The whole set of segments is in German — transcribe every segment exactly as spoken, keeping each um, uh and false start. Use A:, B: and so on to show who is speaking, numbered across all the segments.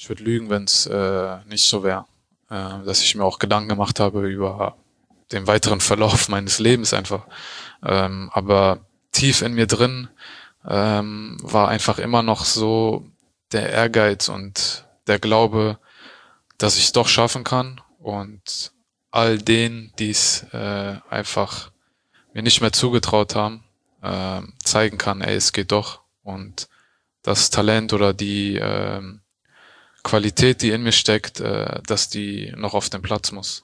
A: ich würde lügen, wenn es äh, nicht so wäre. Äh, dass ich mir auch Gedanken gemacht habe über den weiteren Verlauf meines Lebens einfach. Ähm, aber tief in mir drin ähm, war einfach immer noch so der Ehrgeiz und der Glaube, dass ich es doch schaffen kann und all denen, die es äh, einfach mir nicht mehr zugetraut haben, äh, zeigen kann, ey, es geht doch. Und das Talent oder die äh, Qualität, die in mir steckt, äh, dass die noch auf den Platz muss.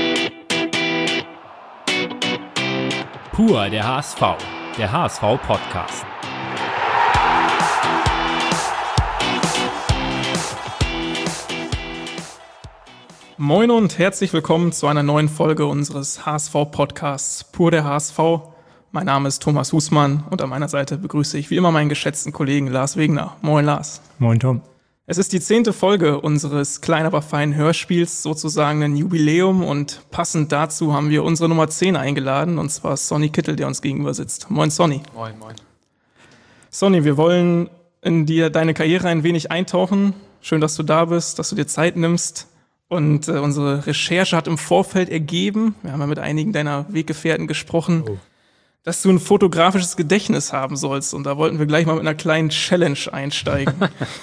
B: Pur der H S V, der H S V-Podcast.
C: Moin und herzlich willkommen zu einer neuen Folge unseres H S V-Podcasts Pur der H S V. Mein Name ist Thomas Husmann und an meiner Seite begrüße ich wie immer meinen geschätzten Kollegen Lars Wegner. Moin Lars.
D: Moin Tom.
C: Es ist die zehnte Folge unseres kleinen, aber feinen Hörspiels, sozusagen ein Jubiläum, und passend dazu haben wir unsere Nummer zehn eingeladen, und zwar Sonny Kittel, der uns gegenüber sitzt. Moin Sonny.
A: Moin, moin.
C: Sonny, wir wollen in dir deine Karriere ein wenig eintauchen. Schön, dass du da bist, dass du dir Zeit nimmst. Und äh, unsere Recherche hat im Vorfeld ergeben, wir haben ja mit einigen deiner Weggefährten gesprochen, oh. dass du ein fotografisches Gedächtnis haben sollst. Und da wollten wir gleich mal mit einer kleinen Challenge einsteigen.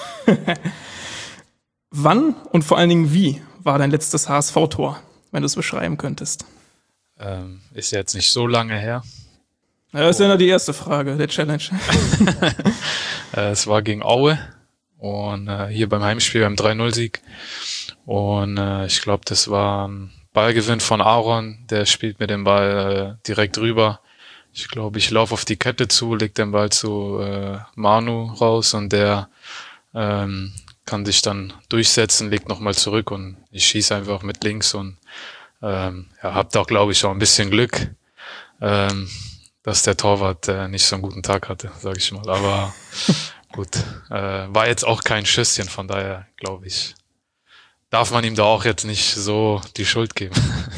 C: Wann und vor allen Dingen wie war dein letztes H S V-Tor, wenn du es beschreiben könntest?
A: Ähm, ist jetzt nicht so lange her.
C: Ja, das ist ja nur die erste Frage der Challenge.
A: äh, es war gegen Aue und äh, hier beim Heimspiel beim drei null Sieg. Und äh, ich glaube, das war ein Ballgewinn von Aaron. Der spielt mir den Ball äh, direkt rüber. Ich glaube, ich laufe auf die Kette zu, leg den Ball zu äh, Manu raus und der ähm, kann sich dann durchsetzen, legt nochmal zurück und ich schieße einfach mit links und ähm, ja, hab da, glaube ich, auch ein bisschen Glück, ähm, dass der Torwart äh, nicht so einen guten Tag hatte, sage ich mal. Aber gut, äh, war jetzt auch kein Schüsschen, von daher glaube ich, darf man ihm da auch jetzt nicht so die Schuld geben.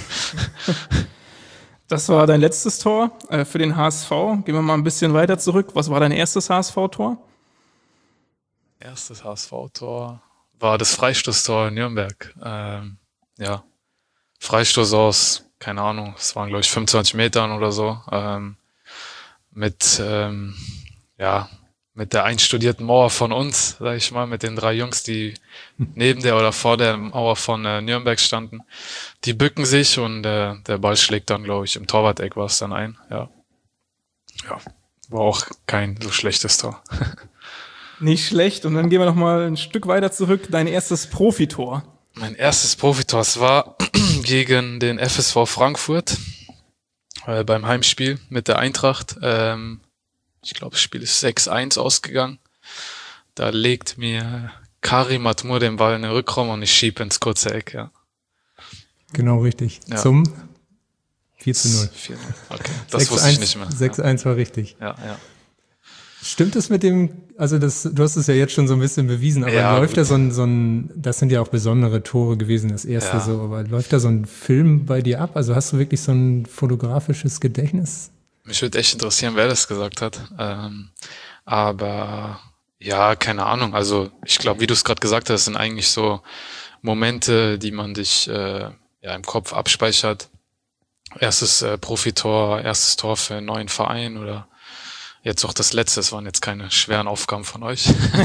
C: Das war dein letztes Tor äh, für den H S V. Gehen wir mal ein bisschen weiter zurück. Was war dein erstes H S V-Tor?
A: Erstes H S V-Tor war das Freistoßtor in Nürnberg. Ähm, ja, Freistoß aus, keine Ahnung, es waren glaube ich fünfundzwanzig Metern oder so. Ähm, mit, ähm, ja, mit der einstudierten Mauer von uns, sag ich mal, mit den drei Jungs, die neben der oder vor der Mauer von äh, Nürnberg standen. Die bücken sich und äh, der Ball schlägt dann, glaube ich, im Torwart-Eck war es dann ein. Ja, ja, war auch kein so schlechtes Tor.
C: Nicht schlecht. Und dann gehen wir noch mal ein Stück weiter zurück. Dein erstes Profitor.
A: Mein erstes Profitor, es war gegen den F S V Frankfurt äh, beim Heimspiel mit der Eintracht. Ähm, ich glaube, das Spiel ist sechs eins ausgegangen. Da legt mir Karim Atmur den Ball in den Rückraum und ich schiebe ins kurze Eck. Ja.
D: Genau richtig.
A: Ja.
D: Zum vier zu null.
A: vier null. Okay, das wusste ich nicht mehr.
D: sechs eins war richtig.
A: Ja, ja.
D: Stimmt es mit dem, also das, du hast es ja jetzt schon so ein bisschen bewiesen, aber
A: ja,
D: läuft da so ein, so ein, das sind ja auch besondere Tore gewesen, das erste
A: ja.
D: so, aber läuft da so ein Film bei dir ab? Also hast du wirklich so ein fotografisches Gedächtnis?
A: Mich würde echt interessieren, wer das gesagt hat. Ähm, aber ja, keine Ahnung. Also ich glaube, wie du es gerade gesagt hast, sind eigentlich so Momente, die man dich äh, ja im Kopf abspeichert. Erstes äh, Profitor, erstes Tor für einen neuen Verein oder jetzt auch das letzte. Es waren jetzt keine schweren Aufgaben von euch.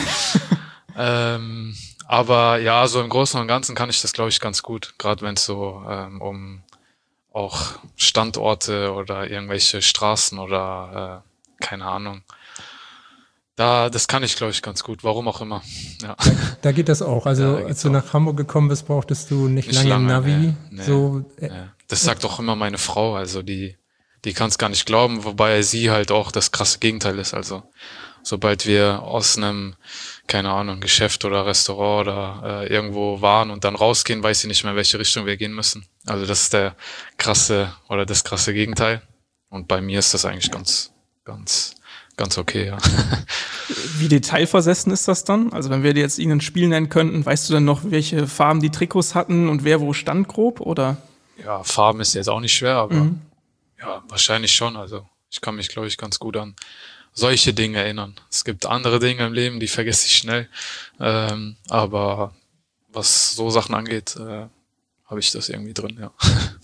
A: ähm, aber ja, so im Großen und Ganzen kann ich das, glaube ich, ganz gut. Gerade wenn es so ähm, um auch Standorte oder irgendwelche Straßen oder äh, keine Ahnung. Da, das kann ich, glaube ich, ganz gut. Warum auch immer. Ja.
D: Da, da geht das auch. Also
A: ja,
D: als du
A: auch.
D: nach Hamburg gekommen bist, brauchtest du nicht,
A: nicht
D: lange,
A: lange
D: Navi.
A: Nee, nee,
D: so, äh,
A: nee. Das sagt auch immer meine Frau. Also die, die kann es gar nicht glauben, wobei sie halt auch das krasse Gegenteil ist. Also sobald wir aus einem, keine Ahnung, Geschäft oder Restaurant oder äh, irgendwo waren und dann rausgehen, weiß sie nicht mehr, in welche Richtung wir gehen müssen. Also das ist der krasse oder das krasse Gegenteil. Und bei mir ist das eigentlich ganz, ganz, ganz okay, ja.
C: Wie detailversessen ist das dann? Also wenn wir dir jetzt Ihnen ein Spiel nennen könnten, weißt du dann noch, welche Farben die Trikots hatten und wer wo stand grob, oder?
A: Ja, Farben ist jetzt auch nicht schwer, aber
C: Mhm.
A: ja, wahrscheinlich schon. Also ich kann mich, glaube ich, ganz gut an solche Dinge erinnern. Es gibt andere Dinge im Leben, die vergesse ich schnell. Ähm, aber was so Sachen angeht, äh, habe ich das irgendwie drin, ja.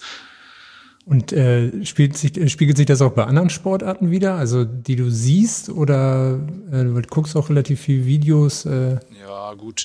D: Und äh, spielt sich, spiegelt sich das auch bei anderen Sportarten wieder, also die du siehst, oder äh, du guckst auch relativ viele Videos? Äh.
A: Ja, gut.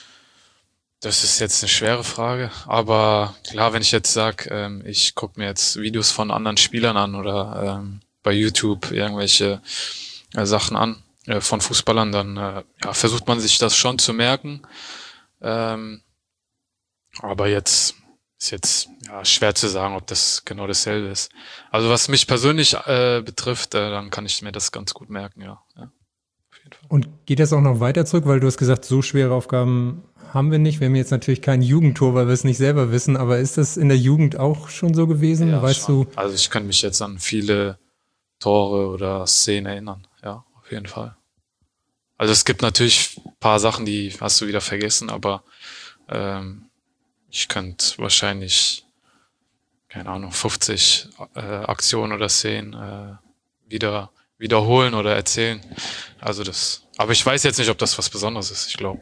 A: Das ist jetzt eine schwere Frage, aber klar, wenn ich jetzt sage, ähm, ich gucke mir jetzt Videos von anderen Spielern an oder ähm, bei YouTube irgendwelche äh, Sachen an äh, von Fußballern, dann äh, ja, versucht man sich das schon zu merken. Ähm, aber jetzt ist jetzt ja schwer zu sagen, ob das genau dasselbe ist. Also was mich persönlich äh, betrifft, äh, dann kann ich mir das ganz gut merken, ja. ja auf jeden Fall.
D: Und geht das auch noch weiter zurück, weil du hast gesagt, so schwere Aufgaben haben wir nicht. Wir haben jetzt natürlich kein Jugendtor, weil wir es nicht selber wissen, aber ist das in der Jugend auch schon so gewesen?
A: Ja,
D: weißt
A: schon.
D: du?
A: Also ich kann mich jetzt an viele Tore oder Szenen erinnern, ja, auf jeden Fall. Also es gibt natürlich ein paar Sachen, die hast du wieder vergessen, aber ähm, ich könnte wahrscheinlich, keine Ahnung, fünfzig äh, Aktionen oder Szenen äh, wieder wiederholen oder erzählen. Also das, aber ich weiß jetzt nicht, ob das was Besonderes ist. Ich glaube,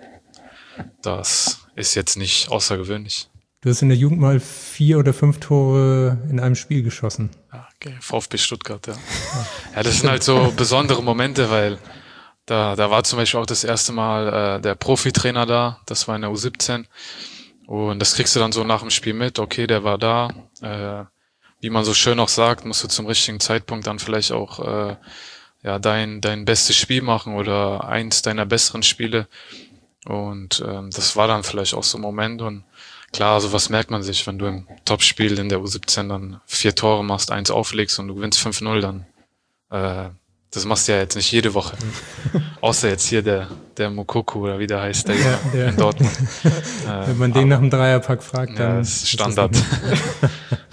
A: das ist jetzt nicht außergewöhnlich.
D: Du hast in der Jugend mal vier oder fünf Tore in einem Spiel geschossen.
A: Ja, okay. VfB Stuttgart, ja. Ja, das sind halt so besondere Momente, weil da, da war zum Beispiel auch das erste Mal äh, der Profitrainer da. Das war in der U siebzehn. Und das kriegst du dann so nach dem Spiel mit. Okay, der war da. Äh, wie man so schön auch sagt, musst du zum richtigen Zeitpunkt dann vielleicht auch äh, ja dein dein bestes Spiel machen oder eins deiner besseren Spiele. Und ähm, das war dann vielleicht auch so ein Moment. Und klar, sowas merkt man sich, wenn du im Topspiel in der U siebzehn dann vier Tore machst, eins auflegst und du gewinnst fünf null, dann äh, das machst du ja jetzt nicht jede Woche. Außer jetzt hier der der Mokoko oder wie der heißt, der,
D: Ja, der.
A: in Dortmund.
D: Äh, Wenn man den nach dem Dreierpack fragt, dann
A: ja, das ist Standard.
D: Ist das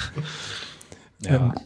A: ja.
D: Ähm,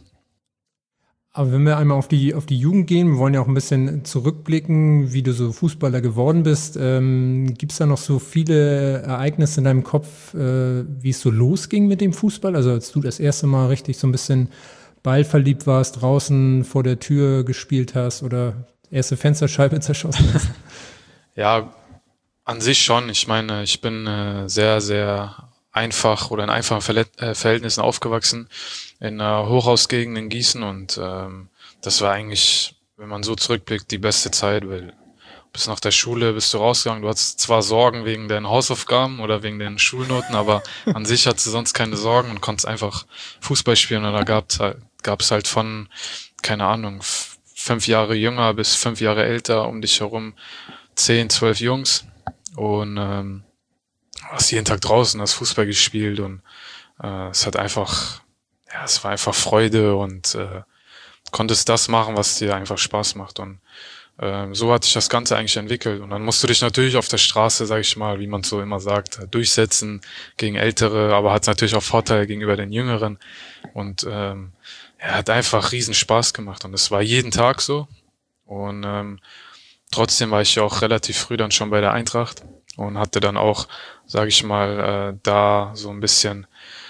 D: Aber wenn wir einmal auf die, auf die Jugend gehen, wir wollen ja auch ein bisschen zurückblicken, wie du so Fußballer geworden bist. Ähm, gibt es da noch so viele Ereignisse in deinem Kopf, äh, wie es so losging mit dem Fußball? Also als du das erste Mal richtig so ein bisschen ballverliebt warst, draußen vor der Tür gespielt hast oder erste Fensterscheibe zerschossen hast?
A: Ja, an sich schon. Ich meine, ich bin äh, sehr, sehr einfach oder in einfachen Verlet- äh, Verhältnissen aufgewachsen, in einer Hochhausgegend in Gießen, und ähm, das war eigentlich, wenn man so zurückblickt, die beste Zeit, weil bis nach der Schule bist du rausgegangen, du hattest zwar Sorgen wegen deinen Hausaufgaben oder wegen den Schulnoten, aber an sich hattest du sonst keine Sorgen und konntest einfach Fußball spielen, und da gab's halt, gab's halt von, keine Ahnung, f- fünf Jahre jünger bis fünf Jahre älter um dich herum zehn, zwölf Jungs, und ähm, hast jeden Tag draußen, hast Fußball gespielt, und äh, es hat einfach, ja, es war einfach Freude, und äh, konntest das machen, was dir einfach Spaß macht, und äh, so hat sich das Ganze eigentlich entwickelt. Und dann musst du dich natürlich auf der Straße, sag ich mal, wie man so immer sagt, durchsetzen gegen Ältere, aber hat natürlich auch Vorteile gegenüber den Jüngeren, und ähm, ja, hat einfach riesen Spaß gemacht, und es war jeden Tag so, und ähm, trotzdem war ich ja auch relativ früh dann schon bei der Eintracht und hatte dann auch, sage ich mal, äh, da so ein bisschen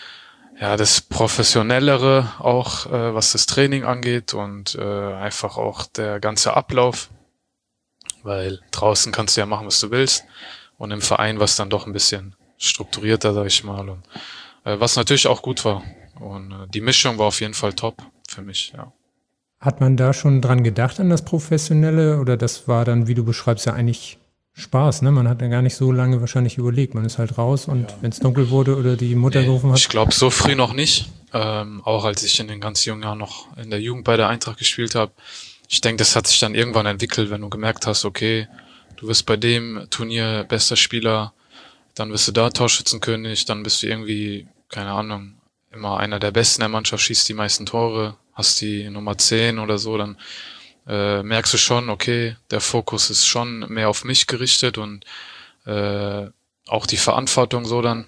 A: ja das Professionellere auch, äh, was das Training angeht, und äh, einfach auch der ganze Ablauf, weil draußen kannst du ja machen, was du willst, und im Verein war es dann doch ein bisschen strukturierter, sage ich mal, und äh, was natürlich auch gut war, und äh, die Mischung war auf jeden Fall top für mich, ja.
D: Hat man da schon dran gedacht an das Professionelle, oder das war dann, wie du beschreibst, ja eigentlich Spaß, ne? Man hat ja gar nicht so lange wahrscheinlich überlegt. Man ist halt raus, und ja, wenn es dunkel wurde oder die Mutter
A: nee,
D: gerufen hat.
A: Ich glaube, so früh noch nicht. Ähm, auch als ich in den ganz jungen Jahren noch in der Jugend bei der Eintracht gespielt habe. Ich denke, das hat sich dann irgendwann entwickelt, wenn du gemerkt hast, okay, du wirst bei dem Turnier bester Spieler, dann bist du da Torschützenkönig, dann bist du irgendwie, keine Ahnung, immer einer der Besten der Mannschaft, schießt die meisten Tore, hast die Nummer zehn oder so, dann äh, merkst du schon, okay, der Fokus ist schon mehr auf mich gerichtet, und äh, auch die Verantwortung so dann.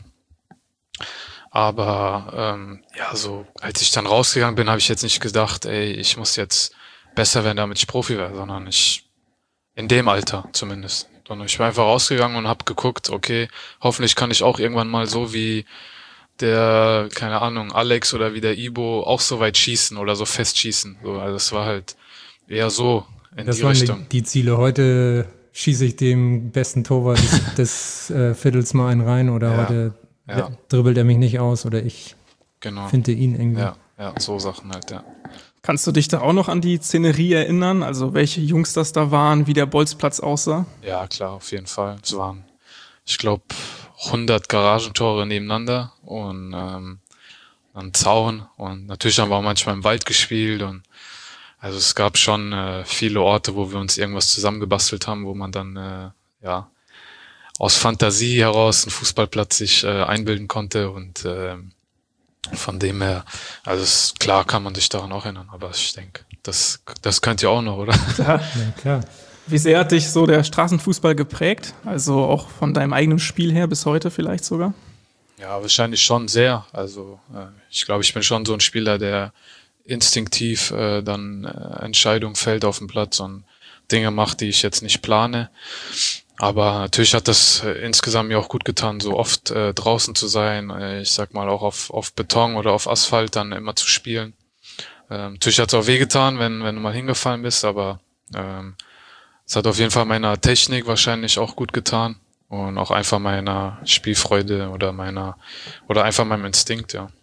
A: Aber ähm, ja, so als ich dann rausgegangen bin, habe ich jetzt nicht gedacht, ey, ich muss jetzt besser werden, damit ich Profi werde, sondern ich, in dem Alter zumindest. Sondern ich bin einfach rausgegangen und habe geguckt, okay, hoffentlich kann ich auch irgendwann mal so wie der, keine Ahnung, Alex oder wie der Ibo auch so weit schießen oder so fest schießen. So, also es war halt eher so in
D: das
A: die
D: waren
A: Richtung.
D: Die, die Ziele. Heute schieße ich dem besten Torwart des, des äh, Viertels mal einen rein oder
A: Ja,
D: heute
A: ja.
D: dribbelt er mich nicht aus oder ich
A: Genau.
D: finde ihn irgendwie.
A: Ja, ja, so Sachen halt, ja.
C: Kannst du dich da auch noch an die Szenerie erinnern? Also welche Jungs das da waren, wie der Bolzplatz aussah?
A: Ja, klar, auf jeden Fall. Es waren, ich glaube, hundert Garagentore nebeneinander und ähm, ein Zaun und natürlich haben wir auch manchmal im Wald gespielt und also es gab schon äh, viele Orte, wo wir uns irgendwas zusammengebastelt haben, wo man dann äh, ja aus Fantasie heraus einen Fußballplatz sich äh, einbilden konnte und äh, von dem her, also es, klar kann man sich daran auch erinnern, aber ich denke, das, das könnt ihr auch noch, oder?
C: Ja.
D: Ja, klar.
C: Wie sehr hat dich so der Straßenfußball geprägt? Also auch von deinem eigenen Spiel her bis heute vielleicht sogar?
A: Ja, wahrscheinlich schon sehr. Also äh, ich glaube, ich bin schon so ein Spieler, der instinktiv äh, dann äh, Entscheidungen fällt auf dem Platz und Dinge macht, die ich jetzt nicht plane. Aber natürlich hat das äh, insgesamt mir auch gut getan, so oft äh, draußen zu sein. Äh, ich sag mal auch auf, auf Beton oder auf Asphalt dann immer zu spielen. Ähm, natürlich hat es auch wehgetan, wenn, wenn du mal hingefallen bist, aber ähm, es hat auf jeden Fall meiner Technik wahrscheinlich auch gut getan und auch einfach meiner Spielfreude oder meiner oder einfach meinem Instinkt, ja.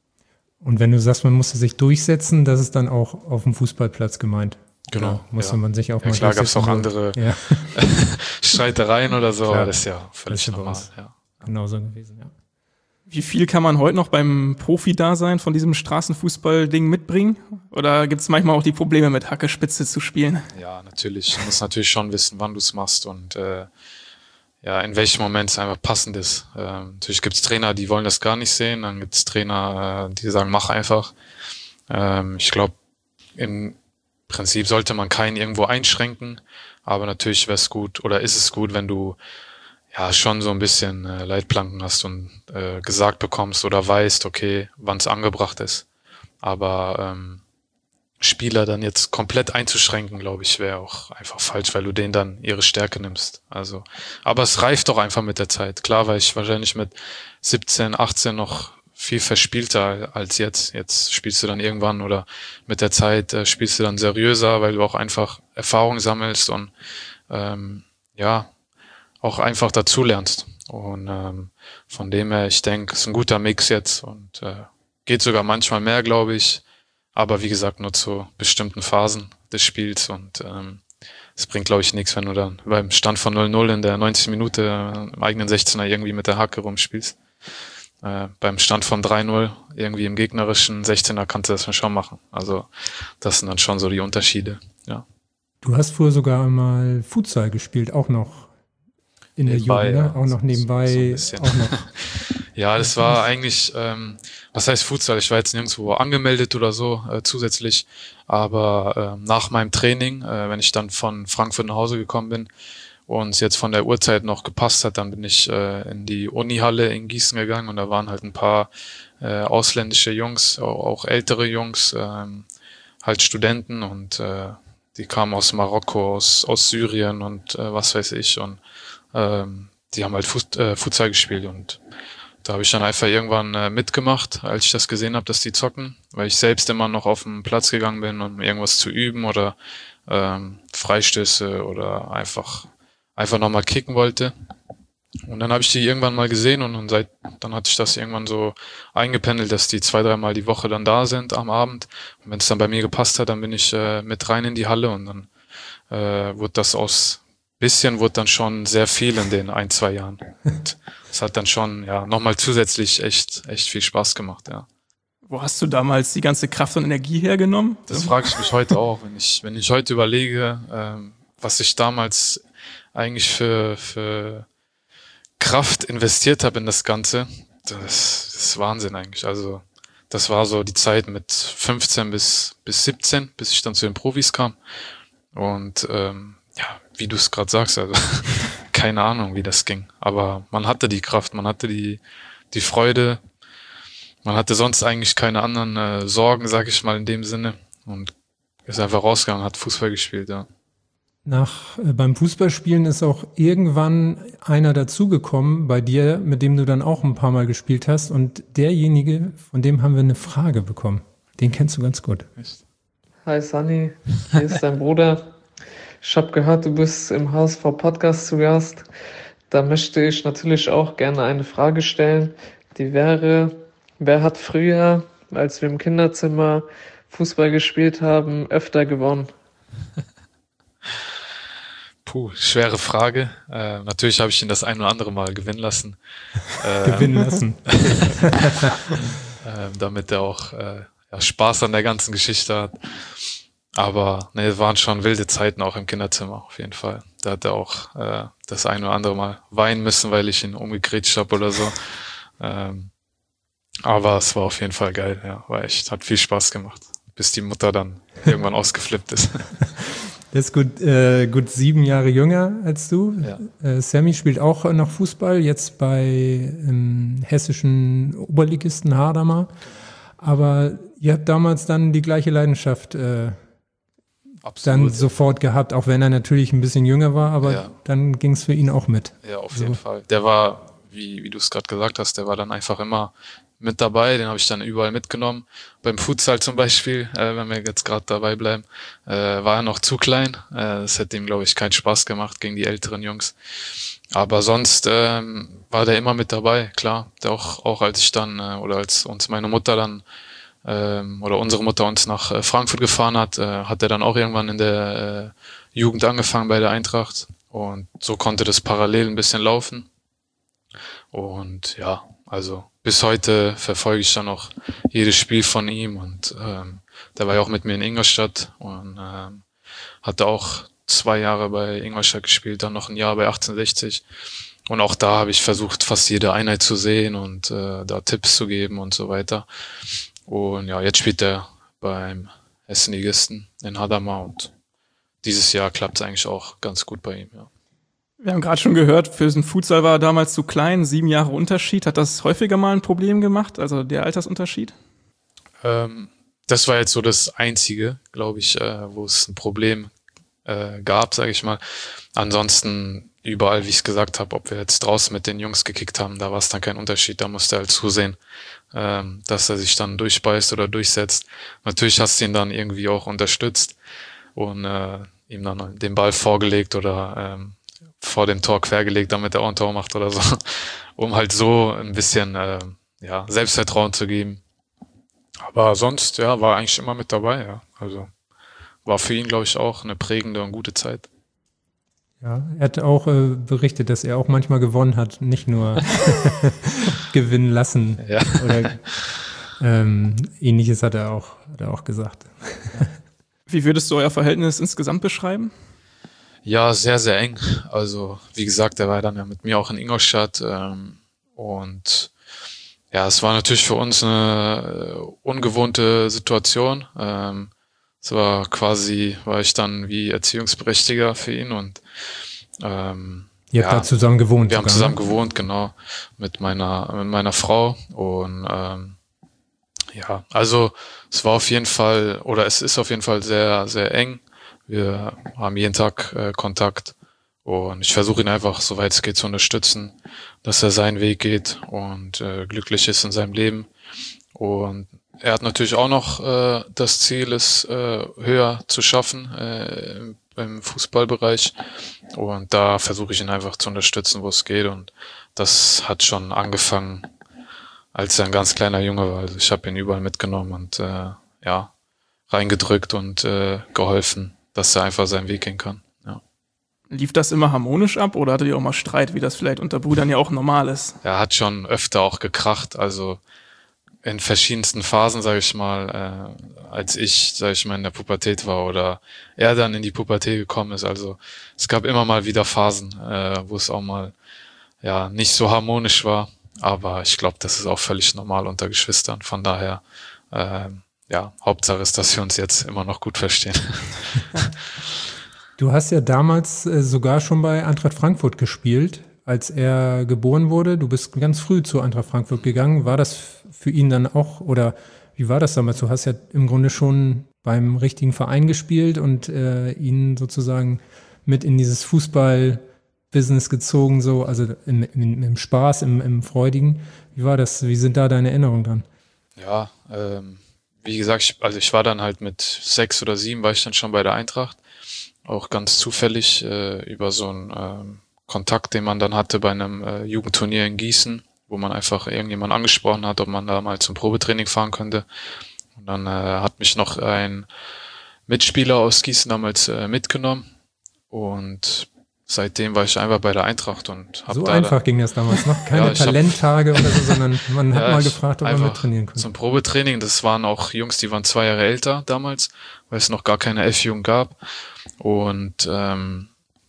D: Und wenn du sagst, man musste sich durchsetzen, das ist dann auch auf dem Fußballplatz gemeint.
A: Genau.
D: Oder musste
A: ja.
D: man sich auch
A: Ja,
D: mal
A: klar gab es auch
D: durchsetzen.
A: andere
D: Ja,
A: Streitereien oder so,
D: Klar.
A: aber das ist ja völlig
D: Das ist ja bei
A: normal.
D: uns.
A: Ja.
D: genau so gewesen, ja.
C: Wie viel kann man heute noch beim Profi-Dasein von diesem Straßenfußball-Ding mitbringen? Oder gibt es manchmal auch die Probleme mit Hacke Spitze zu spielen?
A: ja, natürlich. Du musst natürlich schon wissen, wann du es machst und äh, ja, in welchem Moment es einfach passend ist. Ähm, natürlich gibt es Trainer, die wollen das gar nicht sehen, dann gibt es Trainer, äh, die sagen, mach einfach. Ähm, ich glaube, im Prinzip sollte man keinen irgendwo einschränken, aber natürlich wäre es gut oder ist es gut, wenn du ja schon so ein bisschen äh, Leitplanken hast und äh, gesagt bekommst oder weißt, okay, wann es angebracht ist. Aber ähm, Spieler dann jetzt komplett einzuschränken, glaube ich, wäre auch einfach falsch, weil du denen dann ihre Stärke nimmst. Also, aber es reift doch einfach mit der Zeit. Klar war ich wahrscheinlich mit siebzehn, achtzehn noch viel verspielter als jetzt. Jetzt spielst du dann irgendwann oder mit der Zeit äh, spielst du dann seriöser, weil du auch einfach Erfahrung sammelst und ähm, ja, auch einfach dazulernst. Und ähm, von dem her, ich denke, es ist ein guter Mix jetzt und äh, geht sogar manchmal mehr, glaube ich. Aber wie gesagt, nur zu bestimmten Phasen des Spiels und ähm, es bringt, glaube ich, nichts, wenn du dann beim Stand von null null in der neunzigsten Minute äh, im eigenen sechzehner irgendwie mit der Hacke rumspielst. Äh, beim Stand von drei null irgendwie im gegnerischen sechzehner kannst du das schon machen. Also das sind dann schon so die Unterschiede, ja.
D: Du hast früher sogar mal Futsal gespielt, auch noch in
A: Nebenbei,
D: der Jugend, ne?
A: ja.
D: Auch noch
A: So-
D: nebenbei,
A: so ein bisschen.
D: auch noch.
A: Ja, das war eigentlich, ähm, was heißt Futsal? Ich war jetzt nirgendwo angemeldet oder so äh, zusätzlich, aber äh, nach meinem Training, äh, wenn ich dann von Frankfurt nach Hause gekommen bin und es jetzt von der Uhrzeit noch gepasst hat, dann bin ich äh, in die Unihalle in Gießen gegangen und da waren halt ein paar äh, ausländische Jungs, auch, auch ältere Jungs, ähm, halt Studenten und äh, die kamen aus Marokko, aus, aus Syrien und äh, was weiß ich und ähm, die haben halt Fut, äh, Futsal gespielt und da habe ich dann einfach irgendwann äh, mitgemacht, als ich das gesehen habe, dass die zocken, weil ich selbst immer noch auf den Platz gegangen bin, um irgendwas zu üben oder ähm, Freistöße oder einfach einfach nochmal kicken wollte. Und dann habe ich die irgendwann mal gesehen und dann, seit, dann hatte ich das irgendwann so eingependelt, dass die zwei, dreimal die Woche dann da sind am Abend. Und wenn es dann bei mir gepasst hat, dann bin ich äh, mit rein in die Halle und dann äh, wurde das aus bisschen, wurde dann schon sehr viel in den ein, zwei Jahren. Und es hat dann schon ja nochmal zusätzlich echt echt viel Spaß gemacht, ja.
C: Wo hast du damals die ganze Kraft und Energie hergenommen?
A: Das frage ich mich heute auch, wenn ich wenn ich heute überlege, ähm, was ich damals eigentlich für für Kraft investiert habe in das Ganze. Das, das ist Wahnsinn eigentlich. Also das war so die Zeit mit fünfzehn bis bis siebzehn, bis ich dann zu den Profis kam. Und ähm, ja, wie du es gerade sagst, also keine Ahnung, wie das ging. Aber man hatte die Kraft, man hatte die die Freude. Man hatte sonst eigentlich keine anderen äh, Sorgen, sag ich mal in dem Sinne. Und ist einfach rausgegangen, hat Fußball gespielt, ja.
D: Nach, äh, beim Fußballspielen ist auch irgendwann einer dazugekommen bei dir, mit dem du dann auch ein paar Mal gespielt hast. Und derjenige, von dem haben wir eine Frage bekommen. Den kennst du ganz gut.
A: Echt?
E: Hi Sunny, hier ist dein Bruder. Ich habe gehört, du bist im H S V-Podcast zu Gast. Da möchte ich natürlich auch gerne eine Frage stellen. Die wäre, wer hat früher, als wir im Kinderzimmer Fußball gespielt haben, öfter gewonnen?
A: Puh, schwere Frage. Äh, natürlich habe ich ihn das ein oder andere Mal gewinnen lassen. Ähm,
D: Gewinnen lassen.
A: äh, damit er auch äh, ja, Spaß an der ganzen Geschichte hat. Aber ne, es waren schon wilde Zeiten auch im Kinderzimmer, auf jeden Fall. Da hat er auch äh, das ein oder andere Mal weinen müssen, weil ich ihn umgegrätscht habe oder so. Ähm, aber es war auf jeden Fall geil, ja. War echt, hat viel Spaß gemacht, bis die Mutter dann irgendwann ausgeflippt ist.
D: Der ist gut, äh, gut sieben Jahre jünger als du.
A: Ja.
D: Äh, Sammy spielt auch noch Fußball, jetzt bei ähm, hessischen Oberligisten Hadamar. Aber ihr habt damals dann die gleiche Leidenschaft äh, dann sofort gehabt, auch wenn er natürlich ein bisschen jünger war, aber
A: ja.
D: Dann ging es für ihn auch mit.
A: Ja, auf
D: so.
A: jeden Fall. Der war, wie, wie du es gerade gesagt hast, der war dann einfach immer mit dabei, den habe ich dann überall mitgenommen. Beim Futsal zum Beispiel, äh, wenn wir jetzt gerade dabei bleiben, äh, war er noch zu klein. Äh, das hätte ihm, glaube ich, keinen Spaß gemacht gegen die älteren Jungs. Aber sonst ähm, war der immer mit dabei, klar. Der auch, auch als ich dann, äh, oder als uns meine Mutter dann, ähm, oder unsere Mutter uns nach äh, Frankfurt gefahren hat, äh, hat er dann auch irgendwann in der äh, Jugend angefangen bei der Eintracht. Und so konnte das parallel ein bisschen laufen. Und ja, also bis heute verfolge ich dann noch jedes Spiel von ihm. Und ähm, der war ja auch mit mir in Ingolstadt und ähm, hatte auch zwei Jahre bei Ingolstadt gespielt, dann noch ein Jahr bei achtzehnhundertsechzig. Und auch da habe ich versucht, fast jede Einheit zu sehen und äh, da Tipps zu geben und so weiter. Und ja, jetzt spielt er beim Hessen-Ligisten in Hadamar und dieses Jahr klappt es eigentlich auch ganz gut bei ihm, ja.
C: Wir haben gerade schon gehört, für den Futsal war er damals zu klein, sieben Jahre Unterschied. Hat das häufiger mal ein Problem gemacht, also der Altersunterschied?
A: Ähm, das war jetzt so das Einzige, glaube ich, äh, wo es ein Problem äh, gab, sage ich mal. Ansonsten überall, wie ich es gesagt habe, ob wir jetzt draußen mit den Jungs gekickt haben, da war es dann kein Unterschied. Da musste er halt zusehen, ähm, dass er sich dann durchbeißt oder durchsetzt. Natürlich hast du ihn dann irgendwie auch unterstützt und äh, ihm dann den Ball vorgelegt oder ähm, vor dem Tor quergelegt, damit er auch ein Tor macht oder so, um halt so ein bisschen äh, ja, Selbstvertrauen zu geben. Aber sonst, ja, war eigentlich immer mit dabei, ja. Also war für ihn, glaube ich, auch eine prägende und gute Zeit.
D: Ja, er hat auch äh, berichtet, dass er auch manchmal gewonnen hat, nicht nur gewinnen lassen.
A: Ja.
D: Oder ähm, Ähnliches hat er auch, hat er auch gesagt.
C: Wie würdest du euer Verhältnis insgesamt beschreiben?
A: Ja, sehr, sehr eng. Also, wie gesagt, er war dann ja mit mir auch in Ingolstadt. Ähm, und ja, es war natürlich für uns eine äh, ungewohnte Situation. Ähm, es war quasi, war ich dann wie Erziehungsberechtiger für ihn und ähm,
D: Ihr habt
A: ja,
D: da zusammen gewohnt.
A: Wir haben
D: sogar,
A: zusammen
D: ne?
A: gewohnt, genau, mit meiner, mit meiner Frau und ähm, ja, also es war auf jeden Fall, oder es ist auf jeden Fall sehr, sehr eng. Wir haben jeden Tag äh, Kontakt und ich versuche ihn einfach, soweit es geht, zu unterstützen, dass er seinen Weg geht und äh, glücklich ist in seinem Leben. Und er hat natürlich auch noch äh, das Ziel, es äh, höher zu schaffen äh, im, im Fußballbereich. Und da versuche ich ihn einfach zu unterstützen, wo es geht. Und das hat schon angefangen, als er ein ganz kleiner Junge war. Also ich habe ihn überall mitgenommen und äh, ja reingedrückt und äh, geholfen, dass er einfach seinen Weg gehen kann. Ja.
C: Lief das immer harmonisch ab oder hattet ihr auch mal Streit, wie das vielleicht unter Brüdern ja auch normal ist?
A: Er hat schon öfter auch gekracht, also in verschiedensten Phasen, sage ich mal, äh, als ich, sage ich mal, in der Pubertät war oder er dann in die Pubertät gekommen ist. Also es gab immer mal wieder Phasen, äh, wo es auch mal ja nicht so harmonisch war, aber ich glaube, das ist auch völlig normal unter Geschwistern. Von daher, äh, ja, Hauptsache ist, dass wir uns jetzt immer noch gut verstehen.
D: Du hast ja damals äh, sogar schon bei Eintracht Frankfurt gespielt, als er geboren wurde. Du bist ganz früh zu Eintracht Frankfurt gegangen. War das für ihn dann auch, oder wie war das damals? Du hast ja im Grunde schon beim richtigen Verein gespielt und äh, ihn sozusagen mit in dieses Fußball-Business gezogen, so, also im, im, im Spaß, im, im Freudigen. Wie war das? Wie sind da deine Erinnerungen dran?
A: Ja, ähm, wie gesagt, ich, also ich war dann halt mit sechs oder sieben, war ich dann schon bei der Eintracht. auch ganz zufällig äh, über so einen ähm, Kontakt, den man dann hatte bei einem äh, Jugendturnier in Gießen, wo man einfach irgendjemand angesprochen hat, ob man da mal zum Probetraining fahren könnte. Und dann äh, hat mich noch ein Mitspieler aus Gießen damals äh, mitgenommen und seitdem war ich einfach bei der Eintracht und habe
D: So
A: da
D: einfach ging das damals noch. Keine
A: Ja, ich hab-
D: Talenttage oder so, sondern man hat
A: Ja,
D: mal
A: ich
D: gefragt, ob man
A: einfach
D: mittrainieren konnte.
A: zum Probetraining. Das waren auch Jungs, die waren zwei Jahre älter damals, weil es noch gar keine F-Jugend gab. Und ähm,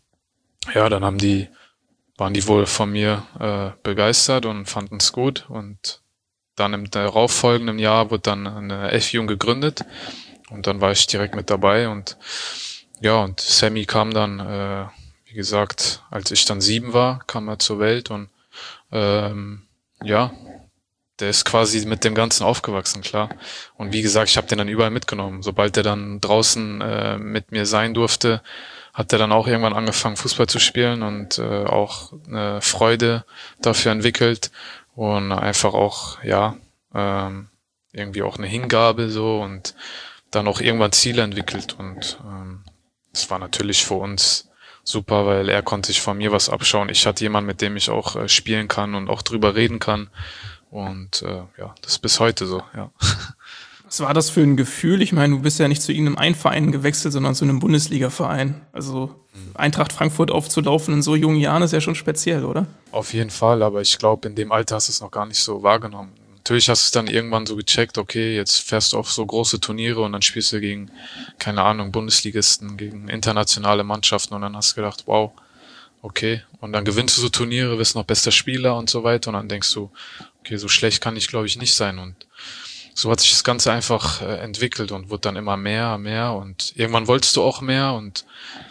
A: ja, dann haben die, waren die wohl von mir äh, begeistert und fanden es gut. Und dann im darauffolgenden Jahr wurde dann eine F-Jugend gegründet und dann war ich direkt mit dabei. Und ja, und Sammy kam dann, äh, wie gesagt, als ich dann sieben war, kam er zur Welt und ähm, ja, der ist quasi mit dem Ganzen aufgewachsen, klar. Und wie gesagt, ich habe den dann überall mitgenommen. Sobald er dann draußen äh, mit mir sein durfte, hat er dann auch irgendwann angefangen, Fußball zu spielen und äh, auch eine Freude dafür entwickelt und einfach auch, ja, ähm, irgendwie auch eine Hingabe so und dann auch irgendwann Ziele entwickelt. Und ähm, das war natürlich für uns super, weil er konnte sich von mir was abschauen. Ich hatte jemanden, mit dem ich auch äh, spielen kann und auch drüber reden kann. Und äh, ja, das ist bis heute so, ja.
C: Was war das für ein Gefühl? Ich meine, du bist ja nicht zu irgendeinem einen Verein gewechselt, sondern zu einem Bundesliga-Verein. Also Eintracht Frankfurt aufzulaufen in so jungen Jahren ist ja schon speziell, oder?
A: Auf jeden Fall, aber ich glaube, in dem Alter hast du es noch gar nicht so wahrgenommen. Natürlich hast du es dann irgendwann so gecheckt, okay, jetzt fährst du auf so große Turniere und dann spielst du gegen, keine Ahnung, Bundesligisten, gegen internationale Mannschaften und dann hast du gedacht, wow, okay. Und dann gewinnst du so Turniere, wirst noch bester Spieler und so weiter und dann denkst du, okay, so schlecht kann ich, glaube ich, nicht sein. Und so hat sich das Ganze einfach äh, entwickelt und wurde dann immer mehr, mehr und irgendwann wolltest du auch mehr und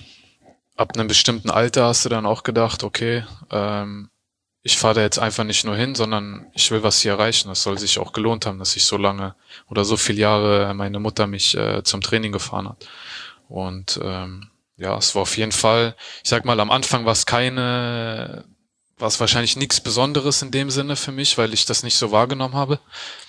A: ab einem bestimmten Alter hast du dann auch gedacht, okay, ähm, ich fahre da jetzt einfach nicht nur hin, sondern ich will was hier erreichen. Das soll sich auch gelohnt haben, dass ich so lange oder so viele Jahre meine Mutter mich äh, zum Training gefahren hat. Und ähm, ja, es war auf jeden Fall, ich sag mal, am Anfang war es keine, war es wahrscheinlich nichts Besonderes in dem Sinne für mich, weil ich das nicht so wahrgenommen habe.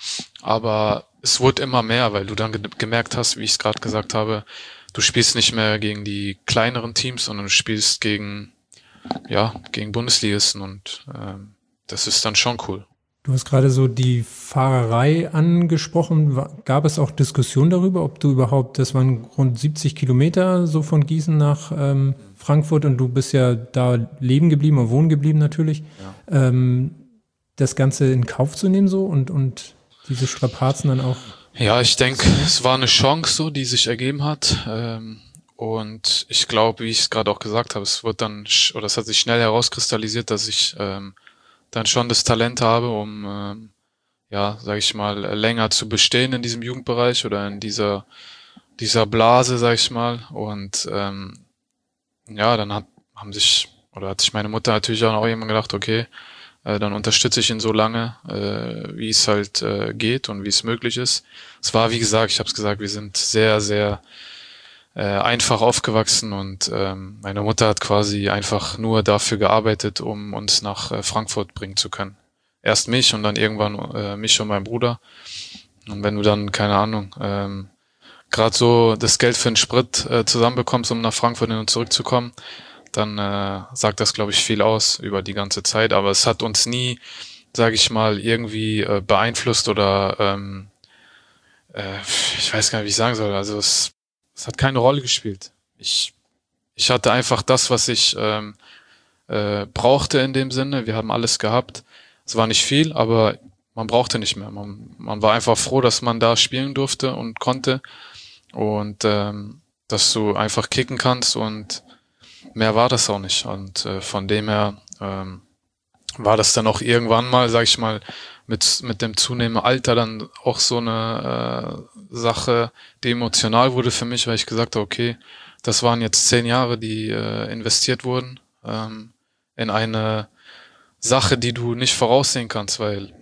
A: Aber es wurde immer mehr, weil du dann ge- gemerkt hast, wie ich es gerade gesagt habe, du spielst nicht mehr gegen die kleineren Teams, sondern du spielst gegen, ja, gegen Bundesligisten und ähm, das ist dann schon cool.
D: Du hast gerade so die Fahrerei angesprochen. Wa- Gab es auch Diskussionen darüber, ob du überhaupt, das waren rund siebzig Kilometer so von Gießen nach ähm, Frankfurt und du bist ja da leben geblieben und wohnen geblieben natürlich,
A: Ja.
D: ähm, das Ganze in Kauf zu nehmen so und, und diese Strapazen dann auch.
A: Ja, ich denke, es war eine Chance so, die sich ergeben hat. Ähm, und ich glaube, wie ich es gerade auch gesagt habe, es wird dann, sch- oder es hat sich schnell herauskristallisiert, dass ich ähm, dann schon das Talent habe, um, ähm, ja, sage ich mal, äh, länger zu bestehen in diesem Jugendbereich oder in dieser dieser Blase, sag ich mal. Und ähm, ja, dann hat haben sich oder hat sich meine Mutter natürlich auch noch irgendwann gedacht, okay, äh, dann unterstütze ich ihn so lange, äh, wie es halt äh, geht und wie es möglich ist. Es war, wie gesagt, ich habe es gesagt, wir sind sehr, sehr äh, einfach aufgewachsen und ähm, meine Mutter hat quasi einfach nur dafür gearbeitet, um uns nach äh, Frankfurt bringen zu können. Erst mich und dann irgendwann äh, mich und meinen Bruder. Und wenn du dann, keine Ahnung, ähm, gerade so das Geld für den Sprit äh, zusammenbekommst, um nach Frankfurt hin und zurückzukommen, dann äh, sagt das, glaube ich, viel aus über die ganze Zeit. Aber es hat uns nie, sage ich mal, irgendwie äh, beeinflusst oder ähm, äh, ich weiß gar nicht, wie ich sagen soll. Also es, es hat keine Rolle gespielt. Ich, ich hatte einfach das, was ich ähm, äh, brauchte in dem Sinne. Wir haben alles gehabt. Es war nicht viel, aber man brauchte nicht mehr. Man, man war einfach froh, dass man da spielen durfte und konnte und ähm, dass du einfach kicken kannst und mehr war das auch nicht. Und äh, von dem her ähm, war das dann auch irgendwann mal, sag ich mal, mit mit dem zunehmenden Alter dann auch so eine äh, Sache, die emotional wurde für mich, weil ich gesagt habe, okay, das waren jetzt zehn Jahre, die äh, investiert wurden ähm, in eine Sache, die du nicht voraussehen kannst, weil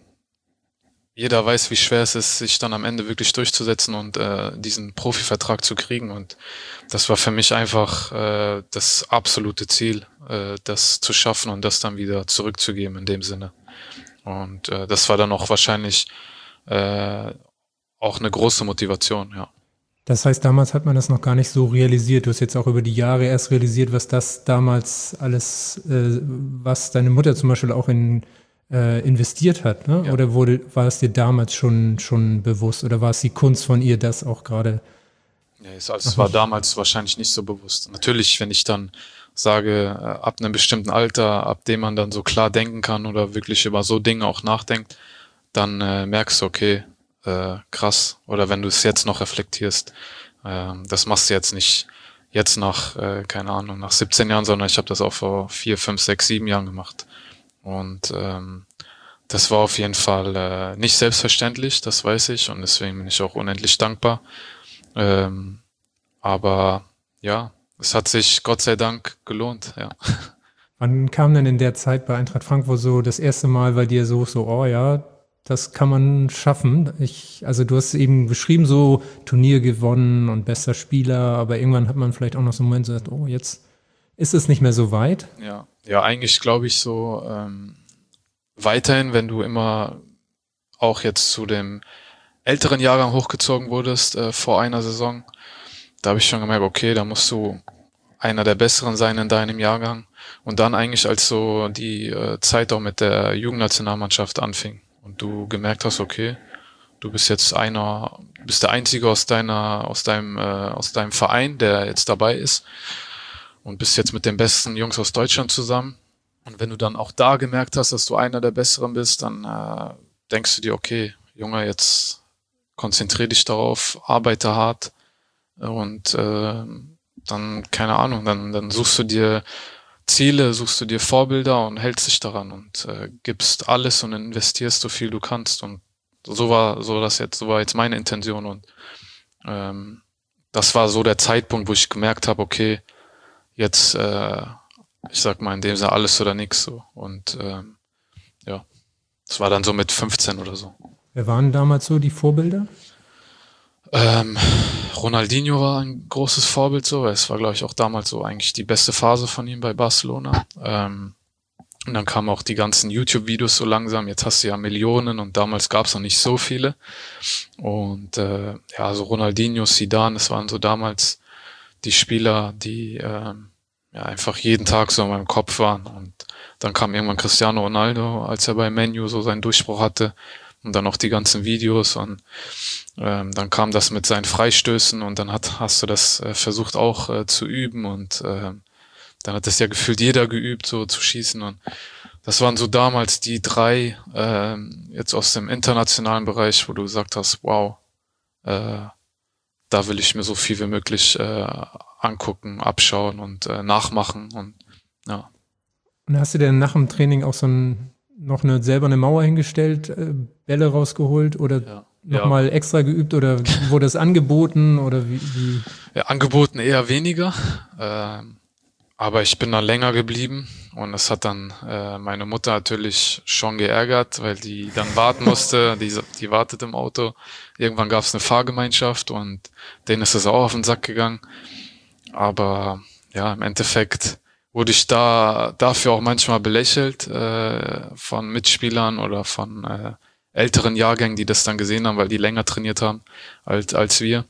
A: jeder weiß, wie schwer es ist, sich dann am Ende wirklich durchzusetzen und äh, diesen Profivertrag zu kriegen. Und das war für mich einfach äh, das absolute Ziel, äh, das zu schaffen und das dann wieder zurückzugeben in dem Sinne. Und äh, das war dann auch wahrscheinlich äh, auch eine große Motivation, ja.
D: Das heißt, damals hat man das noch gar nicht so realisiert. Du hast jetzt auch über die Jahre erst realisiert, was das damals alles, äh, was deine Mutter zum Beispiel auch in äh, investiert hat, ne? Ja. Oder wurde, war es dir damals schon, schon bewusst? Oder war es die Kunst von ihr, das auch gerade?
A: Ja, es, also es war damals wahrscheinlich nicht so bewusst. Natürlich, wenn ich dann sage, ab einem bestimmten Alter, ab dem man dann so klar denken kann oder wirklich über so Dinge auch nachdenkt, dann äh, merkst du, okay, äh, krass. Oder wenn du es jetzt noch reflektierst, äh, das machst du jetzt nicht jetzt nach, äh, keine Ahnung, nach siebzehn Jahren, sondern ich habe das auch vor vier, fünf, sechs, sieben Jahren gemacht. Und ähm, das war auf jeden Fall äh, nicht selbstverständlich, das weiß ich. Und deswegen bin ich auch unendlich dankbar. Ähm, aber ja, es hat sich Gott sei Dank gelohnt, ja.
D: Wann kam denn in der Zeit bei Eintracht Frankfurt so das erste Mal bei dir so, so, oh ja, das kann man schaffen? Ich, also du hast eben beschrieben, so Turnier gewonnen und bester Spieler, aber irgendwann hat man vielleicht auch noch so einen Moment so gesagt, oh, jetzt ist es nicht mehr so weit.
A: Ja, ja, eigentlich glaube ich so ähm, weiterhin, wenn du immer auch jetzt zu dem älteren Jahrgang hochgezogen wurdest äh, vor einer Saison, da habe ich schon gemerkt, okay, da musst du einer der Besseren sein in deinem Jahrgang. Und dann eigentlich, als so die äh, Zeit auch mit der Jugendnationalmannschaft anfing und du gemerkt hast, okay, du bist jetzt einer, bist der Einzige aus deiner, aus deinem, äh, aus deinem Verein, der jetzt dabei ist und bist jetzt mit den besten Jungs aus Deutschland zusammen. Und wenn du dann auch da gemerkt hast, dass du einer der Besseren bist, dann äh, denkst du dir, okay, Junge, jetzt konzentrier dich darauf, arbeite hart. Und äh, dann, keine Ahnung, dann, dann suchst du dir Ziele, suchst du dir Vorbilder und hältst dich daran und äh, gibst alles und investierst so viel du kannst. Und so war so das jetzt, so war jetzt meine Intention. Und ähm, das war so der Zeitpunkt, wo ich gemerkt habe, okay, jetzt, äh, ich sag mal in dem Sinne alles oder nichts so. Und ähm, ja, das war dann so mit fünfzehn oder so.
D: Wer waren damals so die Vorbilder?
A: Ähm, Ronaldinho war ein großes Vorbild so. Es war, glaube ich, auch damals so eigentlich die beste Phase von ihm bei Barcelona. Ähm, und dann kamen auch die ganzen YouTube-Videos so langsam. Jetzt hast du ja Millionen und damals gab es noch nicht so viele. Und äh, ja, so Ronaldinho, Zidane, das waren so damals die Spieler, die ähm, ja einfach jeden Tag so in meinem Kopf waren. Und dann kam irgendwann Cristiano Ronaldo, als er bei Man U so seinen Durchbruch hatte. Und dann auch die ganzen Videos und ähm, dann kam das mit seinen Freistößen und dann hat, hast du das äh, versucht auch äh, zu üben und äh, dann hat das ja gefühlt jeder geübt, so zu schießen und das waren so damals die drei äh, jetzt aus dem internationalen Bereich, wo du gesagt hast, wow, äh, da will ich mir so viel wie möglich äh, angucken, abschauen und äh, nachmachen und ja.
D: Und hast du denn nach dem Training auch so ein noch eine, selber eine Mauer hingestellt, äh, Bälle rausgeholt oder ja. nochmal ja. extra geübt oder wurde es angeboten oder wie? wie?
A: Ja, angeboten eher weniger, äh, aber ich bin dann länger geblieben und das hat dann äh, meine Mutter natürlich schon geärgert, weil die dann warten musste, die, die wartet im Auto. Irgendwann gab es eine Fahrgemeinschaft und denen ist es auch auf den Sack gegangen, aber ja, im Endeffekt wurde ich da dafür auch manchmal belächelt äh, von Mitspielern oder von äh, älteren Jahrgängen, die das dann gesehen haben, weil die länger trainiert haben als als wir.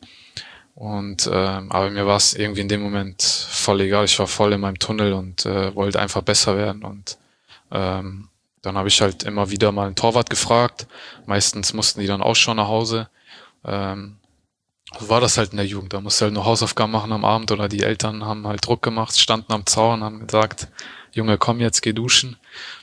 A: Und äh, aber mir war es irgendwie in dem Moment voll egal. Ich war voll in meinem Tunnel und äh, wollte einfach besser werden. Und ähm, dann habe ich halt immer wieder mal einen Torwart gefragt. Meistens mussten die dann auch schon nach Hause. Ähm, So war das halt in der Jugend. Da musst du halt nur Hausaufgaben machen am Abend oder die Eltern haben halt Druck gemacht, standen am Zaun, haben gesagt, Junge, komm jetzt, geh duschen.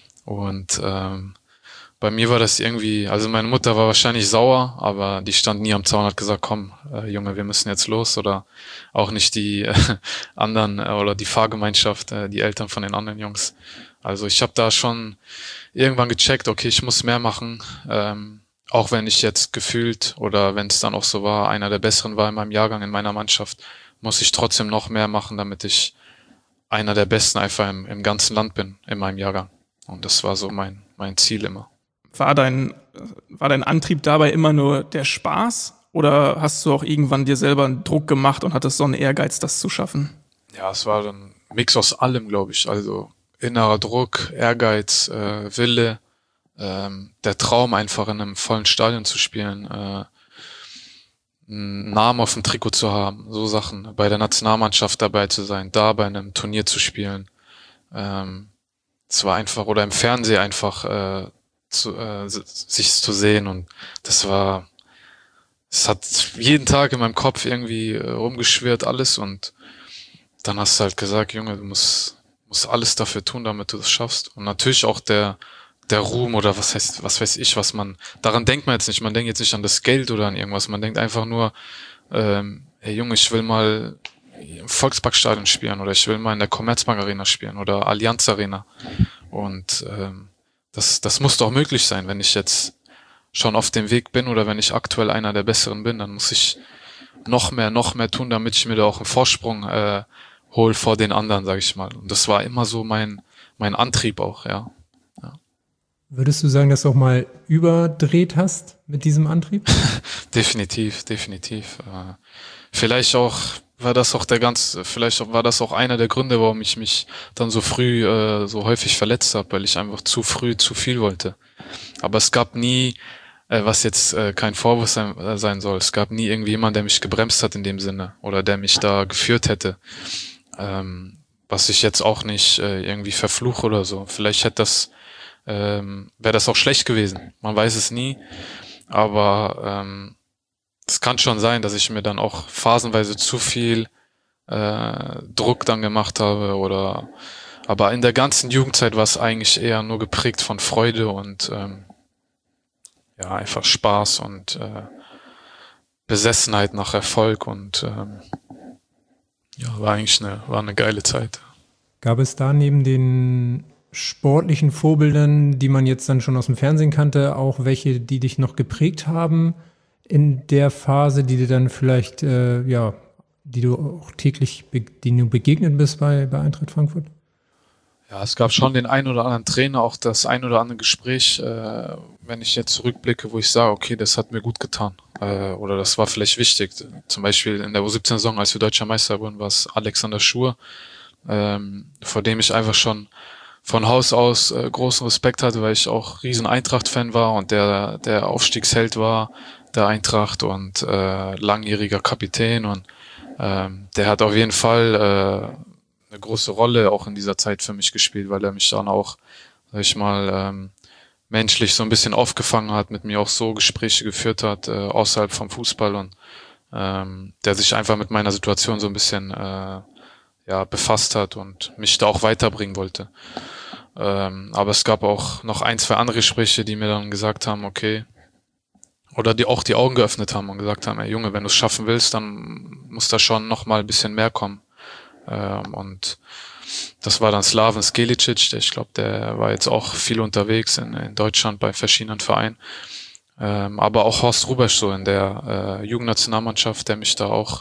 A: Und ähm, bei mir war das irgendwie, also meine Mutter war wahrscheinlich sauer, aber die stand nie am Zaun und hat gesagt, komm, äh, Junge, wir müssen jetzt los. Oder auch nicht die äh, anderen äh, oder die Fahrgemeinschaft, äh, die Eltern von den anderen Jungs. Also ich habe da schon irgendwann gecheckt, okay, ich muss mehr machen. Ähm, Auch wenn ich jetzt gefühlt oder wenn es dann auch so war, einer der Besseren war in meinem Jahrgang, in meiner Mannschaft, muss ich trotzdem noch mehr machen, damit ich einer der Besten einfach im, im ganzen Land bin, in meinem Jahrgang. Und das war so mein, mein Ziel immer.
C: War dein, war dein Antrieb dabei immer nur der Spaß? Oder hast du auch irgendwann dir selber einen Druck gemacht und hattest so einen Ehrgeiz, das zu schaffen?
A: Ja, es war dann ein Mix aus allem, glaube ich. Also innerer Druck, Ehrgeiz, äh, Wille, Ähm, der Traum, einfach in einem vollen Stadion zu spielen. Äh, einen Namen auf dem Trikot zu haben, so Sachen, bei der Nationalmannschaft dabei zu sein, da bei einem Turnier zu spielen. Ähm, es war einfach, oder im Fernsehen einfach äh, zu, äh, sich zu sehen, und das war, es hat jeden Tag in meinem Kopf irgendwie äh, rumgeschwirrt alles, und dann hast du halt gesagt, Junge, du musst, musst alles dafür tun, damit du das schaffst. Und natürlich auch der der Ruhm oder was heißt, was weiß ich, was man, daran denkt man jetzt nicht, man denkt jetzt nicht an das Geld oder an irgendwas, man denkt einfach nur, ähm, hey Junge, ich will mal im Volksparkstadion spielen, oder ich will mal in der Commerzbank Arena spielen oder Allianz Arena, und ähm, das, das muss doch möglich sein. Wenn ich jetzt schon auf dem Weg bin oder wenn ich aktuell einer der Besseren bin, dann muss ich noch mehr, noch mehr tun, damit ich mir da auch einen Vorsprung äh, hol vor den anderen, sag ich mal. Und das war immer so mein, mein Antrieb auch, ja.
D: Würdest du sagen, dass du auch mal überdreht hast mit diesem Antrieb?
A: Definitiv, definitiv. Äh, vielleicht auch war das auch der ganz, vielleicht war das auch einer der Gründe, warum ich mich dann so früh äh, so häufig verletzt habe, weil ich einfach zu früh zu viel wollte. Aber es gab nie, äh, was jetzt äh, kein Vorwurf sein, äh, sein soll, es gab nie irgendwie jemand, der mich gebremst hat in dem Sinne oder der mich da geführt hätte. Ähm, was ich jetzt auch nicht äh, irgendwie verfluche oder so. Vielleicht hätte das Ähm, wäre das auch schlecht gewesen. Man weiß es nie, aber ähm, es kann schon sein, dass ich mir dann auch phasenweise zu viel äh, Druck dann gemacht habe, oder aber in der ganzen Jugendzeit war es eigentlich eher nur geprägt von Freude und ähm, ja, einfach Spaß und äh, Besessenheit nach Erfolg, und ähm, ja, war eigentlich eine, war eine geile Zeit.
D: Gab es da neben den sportlichen Vorbildern, die man jetzt dann schon aus dem Fernsehen kannte, auch welche, die dich noch geprägt haben in der Phase, die dir dann vielleicht, äh, ja, die du auch täglich, denen du begegnet bist bei, bei Eintracht Frankfurt?
A: Ja, es gab schon den einen oder anderen Trainer, auch das ein oder andere Gespräch, äh, wenn ich jetzt zurückblicke, wo ich sage, okay, das hat mir gut getan, äh, oder das war vielleicht wichtig. Zum Beispiel in der U siebzehn-Saison, als wir Deutscher Meister wurden, war es Alexander Schur, ähm, vor dem ich einfach schon von Haus aus äh, großen Respekt hatte, weil ich auch riesen Eintracht-Fan war und der der Aufstiegsheld war der Eintracht und äh, langjähriger Kapitän, und ähm, der hat auf jeden Fall äh, eine große Rolle auch in dieser Zeit für mich gespielt, weil er mich dann auch, sag ich mal, ähm, menschlich so ein bisschen aufgefangen hat, mit mir auch so Gespräche geführt hat, äh, außerhalb vom Fußball, und ähm, der sich einfach mit meiner Situation so ein bisschen äh, ja befasst hat und mich da auch weiterbringen wollte. Ähm, aber es gab auch noch ein, zwei andere Gespräche, die mir dann gesagt haben, okay, oder die auch die Augen geöffnet haben und gesagt haben, ey Junge, wenn du es schaffen willst, dann muss da schon noch mal ein bisschen mehr kommen. Ähm, und das war dann Slaven Skelicic, der, ich glaube, der war jetzt auch viel unterwegs in, in Deutschland bei verschiedenen Vereinen. Ähm, aber auch Horst Rubesch so in der äh, Jugendnationalmannschaft, der mich da auch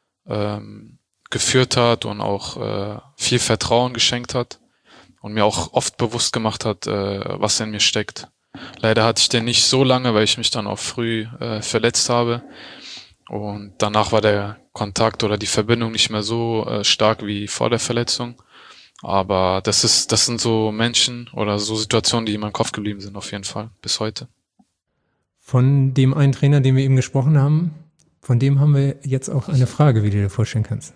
A: ähm, geführt hat und auch äh, viel Vertrauen geschenkt hat und mir auch oft bewusst gemacht hat, äh, was in mir steckt. Leider hatte ich den nicht so lange, weil ich mich dann auch früh äh, verletzt habe, und danach war der Kontakt oder die Verbindung nicht mehr so äh, stark wie vor der Verletzung. Aber das ist, das sind so Menschen oder so Situationen, die in meinem Kopf geblieben sind, auf jeden Fall, bis heute.
D: Von dem einen Trainer, den wir eben gesprochen haben, von dem haben wir jetzt auch eine Frage, wie du dir vorstellen kannst.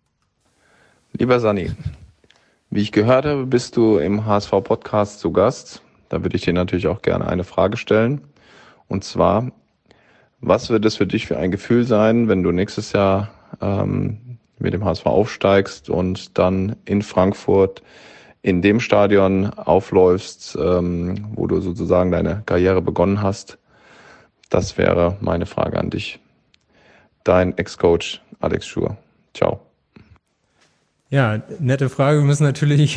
F: Lieber Sani, wie ich gehört habe, bist du im H S V-Podcast zu Gast. Da würde ich dir natürlich auch gerne eine Frage stellen. Und zwar, was wird es für dich für ein Gefühl sein, wenn du nächstes Jahr ähm, mit dem H S V aufsteigst und dann in Frankfurt in dem Stadion aufläufst, ähm, wo du sozusagen deine Karriere begonnen hast? Das wäre meine Frage an dich. Dein Ex-Coach Alex Schur. Ciao.
D: Ja, nette Frage. Wir müssen natürlich...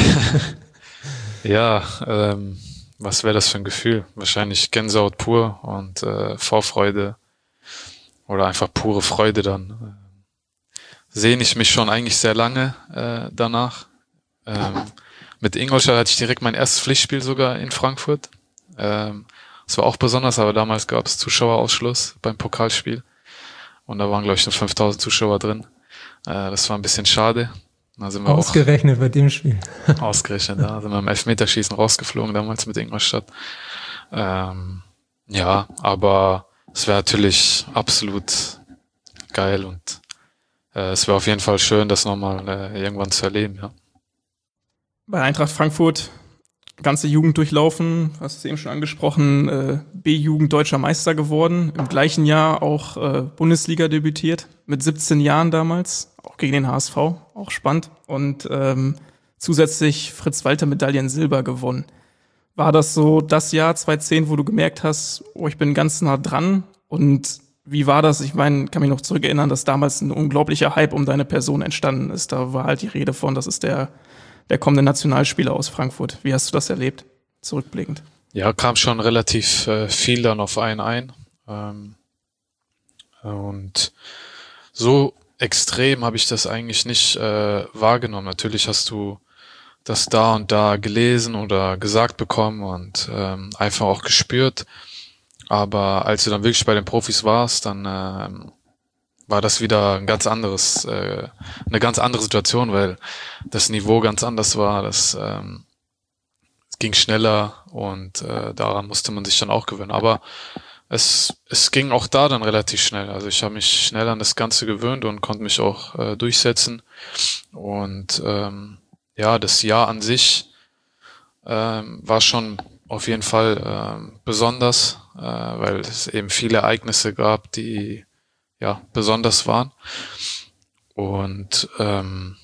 A: Ja, ähm, was wäre das für ein Gefühl? Wahrscheinlich Gänsehaut pur und äh, Vorfreude oder einfach pure Freude dann. Sehne ich mich schon eigentlich sehr lange äh, danach. Ähm, mit Ingolstadt hatte ich direkt mein erstes Pflichtspiel sogar in Frankfurt. Ähm, das war auch besonders, aber damals gab es Zuschauerausschluss beim Pokalspiel. Und da waren, glaube ich, nur fünftausend Zuschauer drin. Äh, das war ein bisschen schade. Da sind wir
D: ausgerechnet auch, bei dem Spiel.
A: Ausgerechnet, da sind wir im Elfmeterschießen rausgeflogen, damals mit Ingolstadt. Ähm, ja, aber es wäre natürlich absolut geil und äh, es wäre auf jeden Fall schön, das nochmal äh, irgendwann zu erleben, ja.
C: Bei Eintracht Frankfurt ganze Jugend durchlaufen, hast du eben schon angesprochen, äh, B-Jugend deutscher Meister geworden, im gleichen Jahr auch äh, Bundesliga debütiert, mit siebzehn Jahren damals, auch gegen den H S V, auch spannend, und ähm, zusätzlich Fritz-Walter-Medaillen Silber gewonnen. War das so das Jahr zweitausendzehn, wo du gemerkt hast, oh, ich bin ganz nah dran? Und wie war das? Ich meine, kann mich noch zurückerinnern, dass damals ein unglaublicher Hype um deine Person entstanden ist. Da war halt die Rede von, das ist der der kommende Nationalspieler aus Frankfurt. Wie hast du das erlebt, zurückblickend?
A: Ja, kam schon relativ äh, viel dann auf einen ein. Ähm, und so extrem habe ich das eigentlich nicht äh, wahrgenommen. Natürlich hast du das da und da gelesen oder gesagt bekommen und ähm, einfach auch gespürt. Aber als du dann wirklich bei den Profis warst, dann ähm, war das wieder ein ganz anderes, äh, eine ganz andere Situation, weil das Niveau ganz anders war. Das ähm, es ging schneller und äh, daran musste man sich dann auch gewöhnen. Aber es es ging auch da dann relativ schnell. Also ich habe mich schnell an das Ganze gewöhnt und konnte mich auch äh, durchsetzen. Und ähm, ja, das Jahr an sich ähm, war schon auf jeden Fall ähm, besonders, äh, weil es eben viele Ereignisse gab, die ja besonders waren. Und ähm,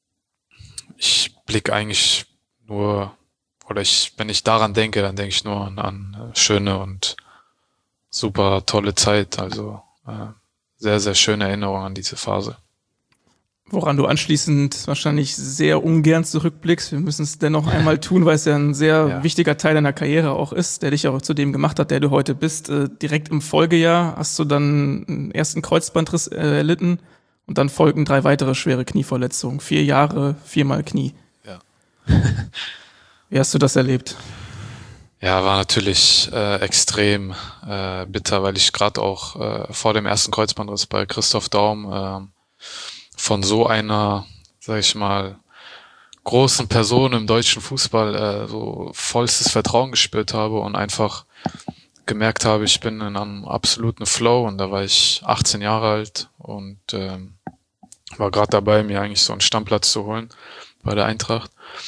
A: ich blicke eigentlich nur, oder ich, wenn ich daran denke, dann denke ich nur an, an schöne und super tolle Zeit. Also äh, sehr, sehr schöne Erinnerungen an diese Phase.
C: Woran du anschließend wahrscheinlich sehr ungern zurückblickst. Wir müssen es dennoch einmal tun, weil es ja ein sehr ja. wichtiger Teil deiner Karriere auch ist, der dich auch zu dem gemacht hat, der du heute bist. Äh, direkt im Folgejahr hast du dann einen ersten Kreuzbandriss äh, erlitten und dann folgen drei weitere schwere Knieverletzungen. Vier Jahre, viermal Knie.
A: Ja.
C: Wie hast du das erlebt?
A: Ja, war natürlich äh, extrem äh, bitter, weil ich gerade auch äh, vor dem ersten Kreuzbandriss bei Christoph Daum äh, von so einer, sag ich mal, großen Person im deutschen Fußball äh, so vollstes Vertrauen gespürt habe und einfach gemerkt habe, ich bin in einem absoluten Flow, und da war ich achtzehn Jahre alt und ähm, war gerade dabei, mir eigentlich so einen Stammplatz zu holen bei der Eintracht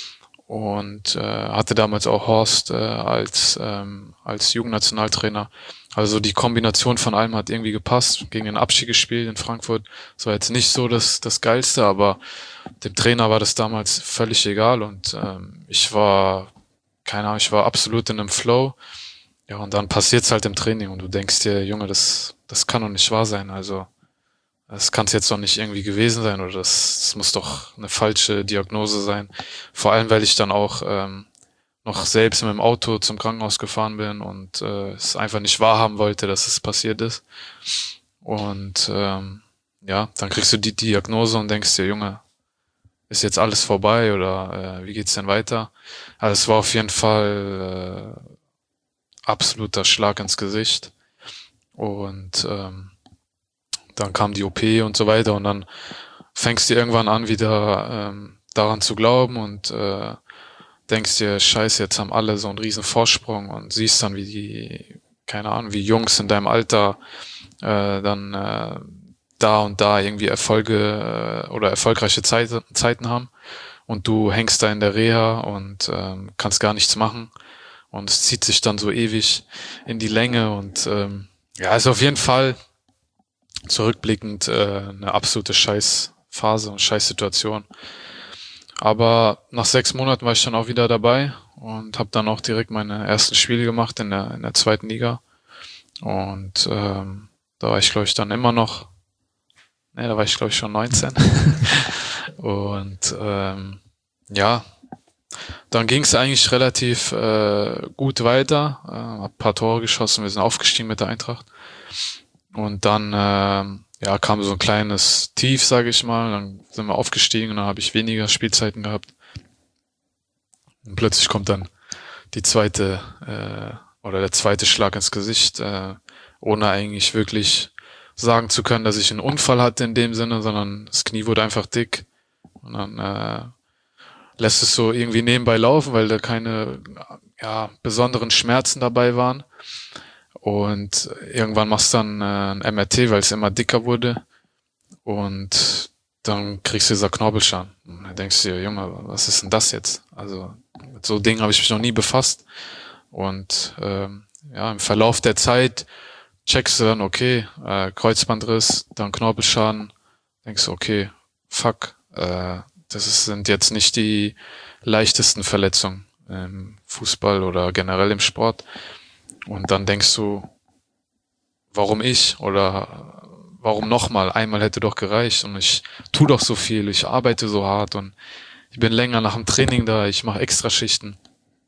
A: und äh, hatte damals auch Horst äh, als ähm, als Jugendnationaltrainer. Also die Kombination von allem hat irgendwie gepasst. Gegen den Abstieg gespielt in Frankfurt. Das war jetzt nicht so das das Geilste, aber dem Trainer war das damals völlig egal und ähm, ich war, keine Ahnung, ich war absolut in einem Flow. Ja, und dann passiert's halt im Training und du denkst dir, Junge, das das kann doch nicht wahr sein. Also das kann es jetzt doch nicht irgendwie gewesen sein oder das, das muss doch eine falsche Diagnose sein. Vor allem, weil ich dann auch ähm, noch selbst mit dem Auto zum Krankenhaus gefahren bin und äh, es einfach nicht wahrhaben wollte, dass es passiert ist. Und ähm, ja, dann kriegst du die Diagnose und denkst dir, Junge, ist jetzt alles vorbei oder äh, wie geht's denn weiter? Also es war auf jeden Fall äh, absoluter Schlag ins Gesicht. Und ähm, dann kam die O P und so weiter und dann fängst du irgendwann an, wieder ähm, daran zu glauben und äh, denkst dir, scheiße, jetzt haben alle so einen riesen Vorsprung und siehst dann, wie die, keine Ahnung, wie Jungs in deinem Alter äh, dann äh, da und da irgendwie Erfolge äh, oder erfolgreiche Zeit, Zeiten haben und du hängst da in der Reha und ähm, kannst gar nichts machen und es zieht sich dann so ewig in die Länge und ähm, ja, ist auf jeden Fall zurückblickend äh, eine absolute Scheißphase und Scheißsituation. Aber nach sechs Monaten war ich dann auch wieder dabei und habe dann auch direkt meine ersten Spiele gemacht in der in der zweiten Liga. Und ähm, da war ich, glaube ich, dann immer noch, ne, da war ich, glaube ich, schon neunzehn. Und ähm, ja, dann ging es eigentlich relativ äh, gut weiter. Äh, hab ein paar Tore geschossen, wir sind aufgestiegen mit der Eintracht. Und dann äh, ja, kam so ein kleines Tief, sage ich mal. Dann sind wir aufgestiegen und dann habe ich weniger Spielzeiten gehabt. Und plötzlich kommt dann die zweite äh, oder der zweite Schlag ins Gesicht, äh, ohne eigentlich wirklich sagen zu können, dass ich einen Unfall hatte in dem Sinne, sondern das Knie wurde einfach dick und dann äh, lässt es so irgendwie nebenbei laufen, weil da keine ja, besonderen Schmerzen dabei waren. Und irgendwann machst du dann äh, ein M R T, weil es immer dicker wurde. und dann kriegst du dieser Knorpelschaden. Und dann denkst du dir, Junge, was ist denn das jetzt? Also mit so Dingen habe ich mich noch nie befasst. Und ähm, ja, im Verlauf der Zeit checkst du dann, okay, äh, Kreuzbandriss, dann Knorpelschaden, denkst du, okay, fuck, äh, das ist, sind jetzt nicht die leichtesten Verletzungen im Fußball oder generell im Sport. Und dann denkst du, warum ich oder warum nochmal? Einmal hätte doch gereicht und ich tue doch so viel, ich arbeite so hart und ich bin länger nach dem Training da, ich mache Extraschichten.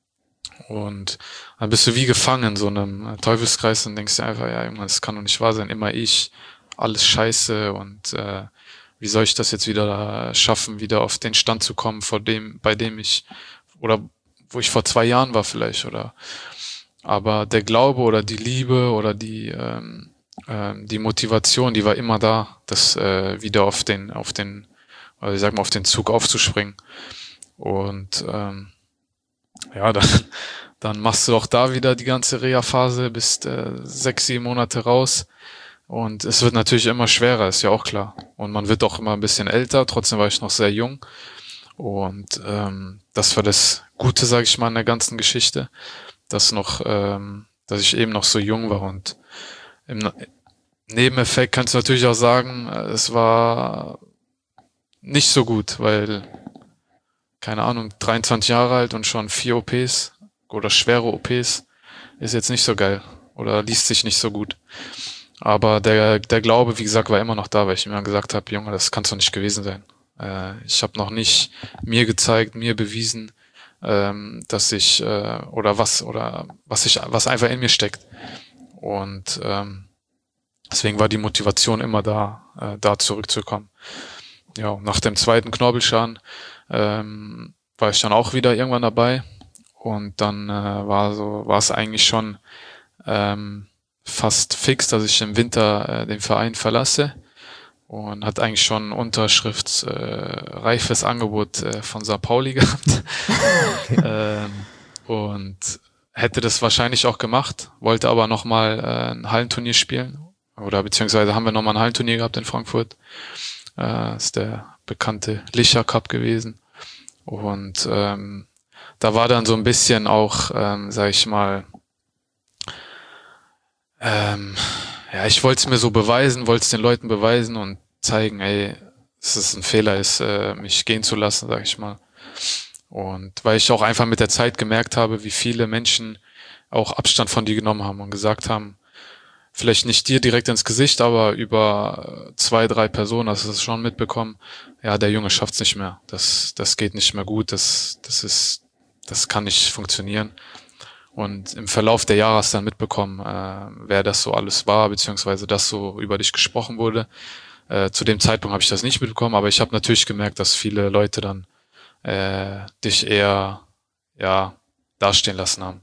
A: Und dann bist du wie gefangen in so einem Teufelskreis und denkst dir einfach, ja, Junge, das kann doch nicht wahr sein, immer ich, alles scheiße und äh, wie soll ich das jetzt wieder schaffen, wieder auf den Stand zu kommen, vor dem, bei dem ich, oder wo ich vor zwei Jahren war vielleicht, oder aber der Glaube oder die Liebe oder die ähm, ähm, die Motivation, die war immer da, das äh, wieder auf den, auf den, also ich sag mal, auf den Zug aufzuspringen. Und ähm, ja, dann, dann machst du auch da wieder die ganze Reha-Phase, bist äh, sechs, sieben Monate raus. Und es wird natürlich immer schwerer, ist ja auch klar. Und man wird auch immer ein bisschen älter, trotzdem war ich noch sehr jung. Und ähm, das war das Gute, sage ich mal, in der ganzen Geschichte, dass noch, ähm, dass ich eben noch so jung war. Und im Nebeneffekt kannst du natürlich auch sagen, es war nicht so gut, weil, keine Ahnung, dreiundzwanzig Jahre alt und schon vier O Ps oder schwere O Ps ist jetzt nicht so geil oder liest sich nicht so gut. Aber der der Glaube, wie gesagt, war immer noch da, weil ich mir gesagt habe, Junge, das kann doch nicht gewesen sein. Äh, ich habe noch nicht mir gezeigt, mir bewiesen, ähm, dass ich äh, oder was oder was ich was einfach in mir steckt. Und ähm, deswegen war die Motivation immer da, äh, da zurückzukommen. Ja, nach dem zweiten Knorpelschaden ähm, war ich dann auch wieder irgendwann dabei und dann äh, war so war es eigentlich schon ähm, fast fix, dass ich im Winter äh, den Verein verlasse und hat eigentlich schon ein unterschriftsreifes äh, Angebot äh, von Sankt Pauli gehabt. ähm, und hätte das wahrscheinlich auch gemacht, wollte aber nochmal äh, ein Hallenturnier spielen. Oder beziehungsweise haben wir nochmal ein Hallenturnier gehabt in Frankfurt. Äh, ist der bekannte Licher Cup gewesen. Und ähm, da war dann so ein bisschen auch, ähm, sag ich mal, ähm, ja, ich wollte es mir so beweisen, wollte es den Leuten beweisen und zeigen, ey, dass es ein Fehler ist, äh, mich gehen zu lassen, sag ich mal. Und weil ich auch einfach mit der Zeit gemerkt habe, wie viele Menschen auch Abstand von dir genommen haben und gesagt haben, vielleicht nicht dir direkt ins Gesicht, aber über zwei, drei Personen hast du es schon mitbekommen, ja, der Junge schafft's nicht mehr. Das, das geht nicht mehr gut, das, das ist, das kann nicht funktionieren. Und im Verlauf der Jahre hast du dann mitbekommen, äh, wer das so alles war, beziehungsweise dass so über dich gesprochen wurde. Äh, zu dem Zeitpunkt habe ich das nicht mitbekommen, aber ich habe natürlich gemerkt, dass viele Leute dann äh, dich eher ja dastehen lassen haben.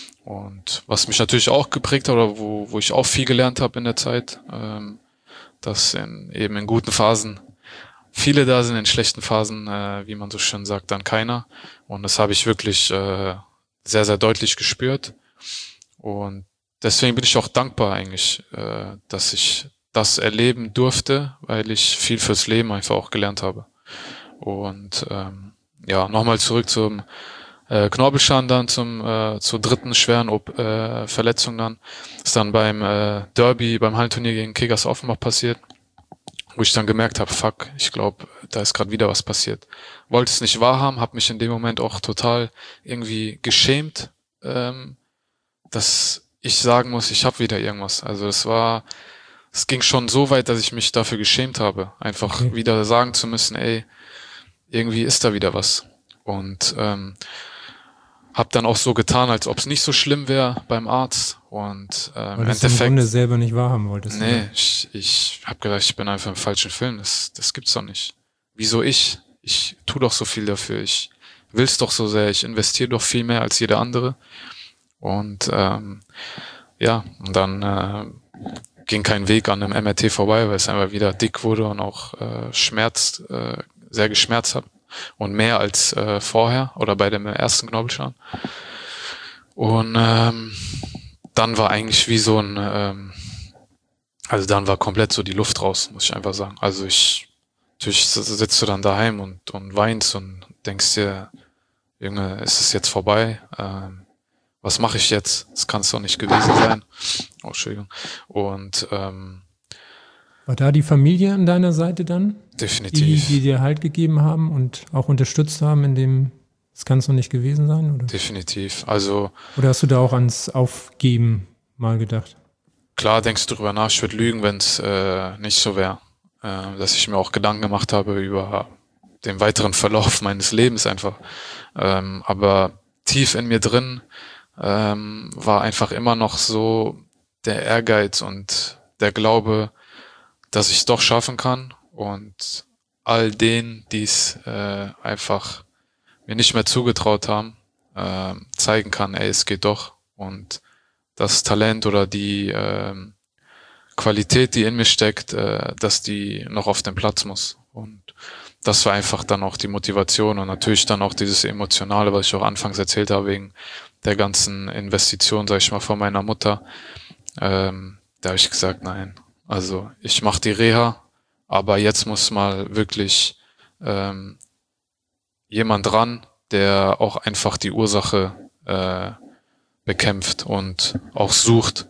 A: Und was mich natürlich auch geprägt hat, oder wo, wo ich auch viel gelernt habe in der Zeit, ähm, dass in, eben in guten Phasen viele da sind, in schlechten Phasen, äh, wie man so schön sagt, dann keiner. Und das habe ich wirklich äh, sehr, sehr deutlich gespürt. Und deswegen bin ich auch dankbar eigentlich, äh, dass ich das erleben durfte, weil ich viel fürs Leben einfach auch gelernt habe. Und ähm, ja, nochmal zurück zum äh, Knorpelschaden dann, zum äh, zur dritten schweren äh, Verletzung dann. Ist dann beim äh, Derby, beim Hallenturnier gegen Kickers Offenbach passiert, wo ich dann gemerkt habe, fuck, ich glaube, da ist gerade wieder was passiert. Wollte es nicht wahrhaben, habe mich in dem Moment auch total irgendwie geschämt, ähm, dass ich sagen muss, ich habe wieder irgendwas. Also es war, es ging schon so weit, dass ich mich dafür geschämt habe, einfach okay. wieder sagen zu müssen, ey, irgendwie ist da wieder was. Und ähm, habe dann auch so getan, als ob es nicht so schlimm wäre beim Arzt. Und ähm,
D: Weil du es im Grunde selber nicht wahrhaben wolltest.
A: Nee,
D: oder?
A: ich, ich habe gedacht, ich bin einfach im falschen Film. Das, das gibt's doch nicht. Wieso ich? Ich tu doch so viel dafür. Ich will's doch so sehr. Ich investiere doch viel mehr als jeder andere. Und ähm, ja, und dann äh, ging kein Weg an einem M R T vorbei, weil es einfach wieder dick wurde und auch äh, schmerzt, äh, sehr geschmerzt hat. Und mehr als äh, vorher oder bei dem ersten Knorpelschaden. Und ähm, dann war eigentlich wie so ein, ähm, also dann war komplett so die Luft raus, muss ich einfach sagen. Also ich, natürlich sitzt du dann daheim und, und weinst und denkst dir, Junge, ist es jetzt vorbei? Ähm, was mache ich jetzt? Das kann es doch nicht gewesen sein. Oh, Entschuldigung. Und ähm,
D: war da die Familie an deiner Seite dann?
A: Definitiv.
D: Die, die dir Halt gegeben haben und auch unterstützt haben, in dem, das kann es doch nicht gewesen sein, oder?
A: Definitiv. Also
D: oder hast du da auch ans Aufgeben mal gedacht?
A: Klar denkst du drüber nach, ich würde lügen, wenn es äh, nicht so wäre. Äh, dass ich mir auch Gedanken gemacht habe über den weiteren Verlauf meines Lebens einfach. Ähm, aber tief in mir drin ähm, war einfach immer noch so der Ehrgeiz und der Glaube, dass ich es doch schaffen kann und all denen, die es äh, einfach mir nicht mehr zugetraut haben, äh, zeigen kann, ey, es geht doch. Und das Talent oder die äh, Qualität, die in mir steckt, äh, dass die noch auf den Platz muss. Und das war einfach dann auch die Motivation und natürlich dann auch dieses Emotionale, was ich auch anfangs erzählt habe, wegen der ganzen Investition, sag ich mal, von meiner Mutter. Ähm, da habe ich gesagt, nein, also ich mache die Reha, aber jetzt muss mal wirklich ähm, jemand ran, der auch einfach die Ursache äh, bekämpft und auch sucht.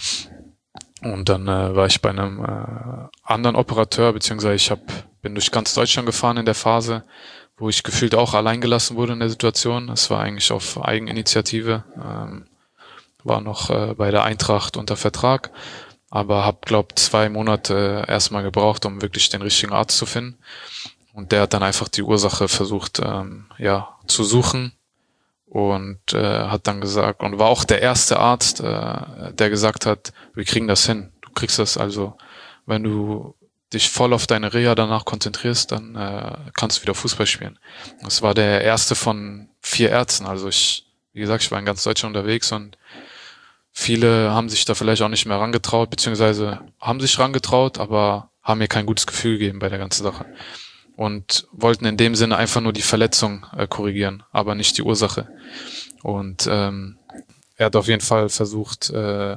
A: Und dann äh, war ich bei einem äh, anderen Operateur, beziehungsweise ich hab, bin durch ganz Deutschland gefahren in der Phase, wo ich gefühlt auch allein gelassen wurde in der Situation. Das war eigentlich auf Eigeninitiative, ähm, war noch äh, bei der Eintracht unter Vertrag, aber habe, glaube zwei Monate erstmal gebraucht, um wirklich den richtigen Arzt zu finden. Und der hat dann einfach die Ursache versucht, ähm, ja, zu suchen. Und äh, hat dann gesagt, und war auch der erste Arzt, äh, der gesagt hat, wir kriegen das hin, du kriegst das, also wenn du dich voll auf deine Reha danach konzentrierst, dann äh, kannst du wieder Fußball spielen. Das war der erste von vier Ärzten, also ich, wie gesagt, ich war in ganz Deutschland unterwegs und viele haben sich da vielleicht auch nicht mehr rangetraut, beziehungsweise haben sich rangetraut, aber haben mir kein gutes Gefühl gegeben bei der ganzen Sache. Und wollten in dem Sinne einfach nur die Verletzung äh, korrigieren, aber nicht die Ursache. Und ähm, er hat auf jeden Fall versucht, äh,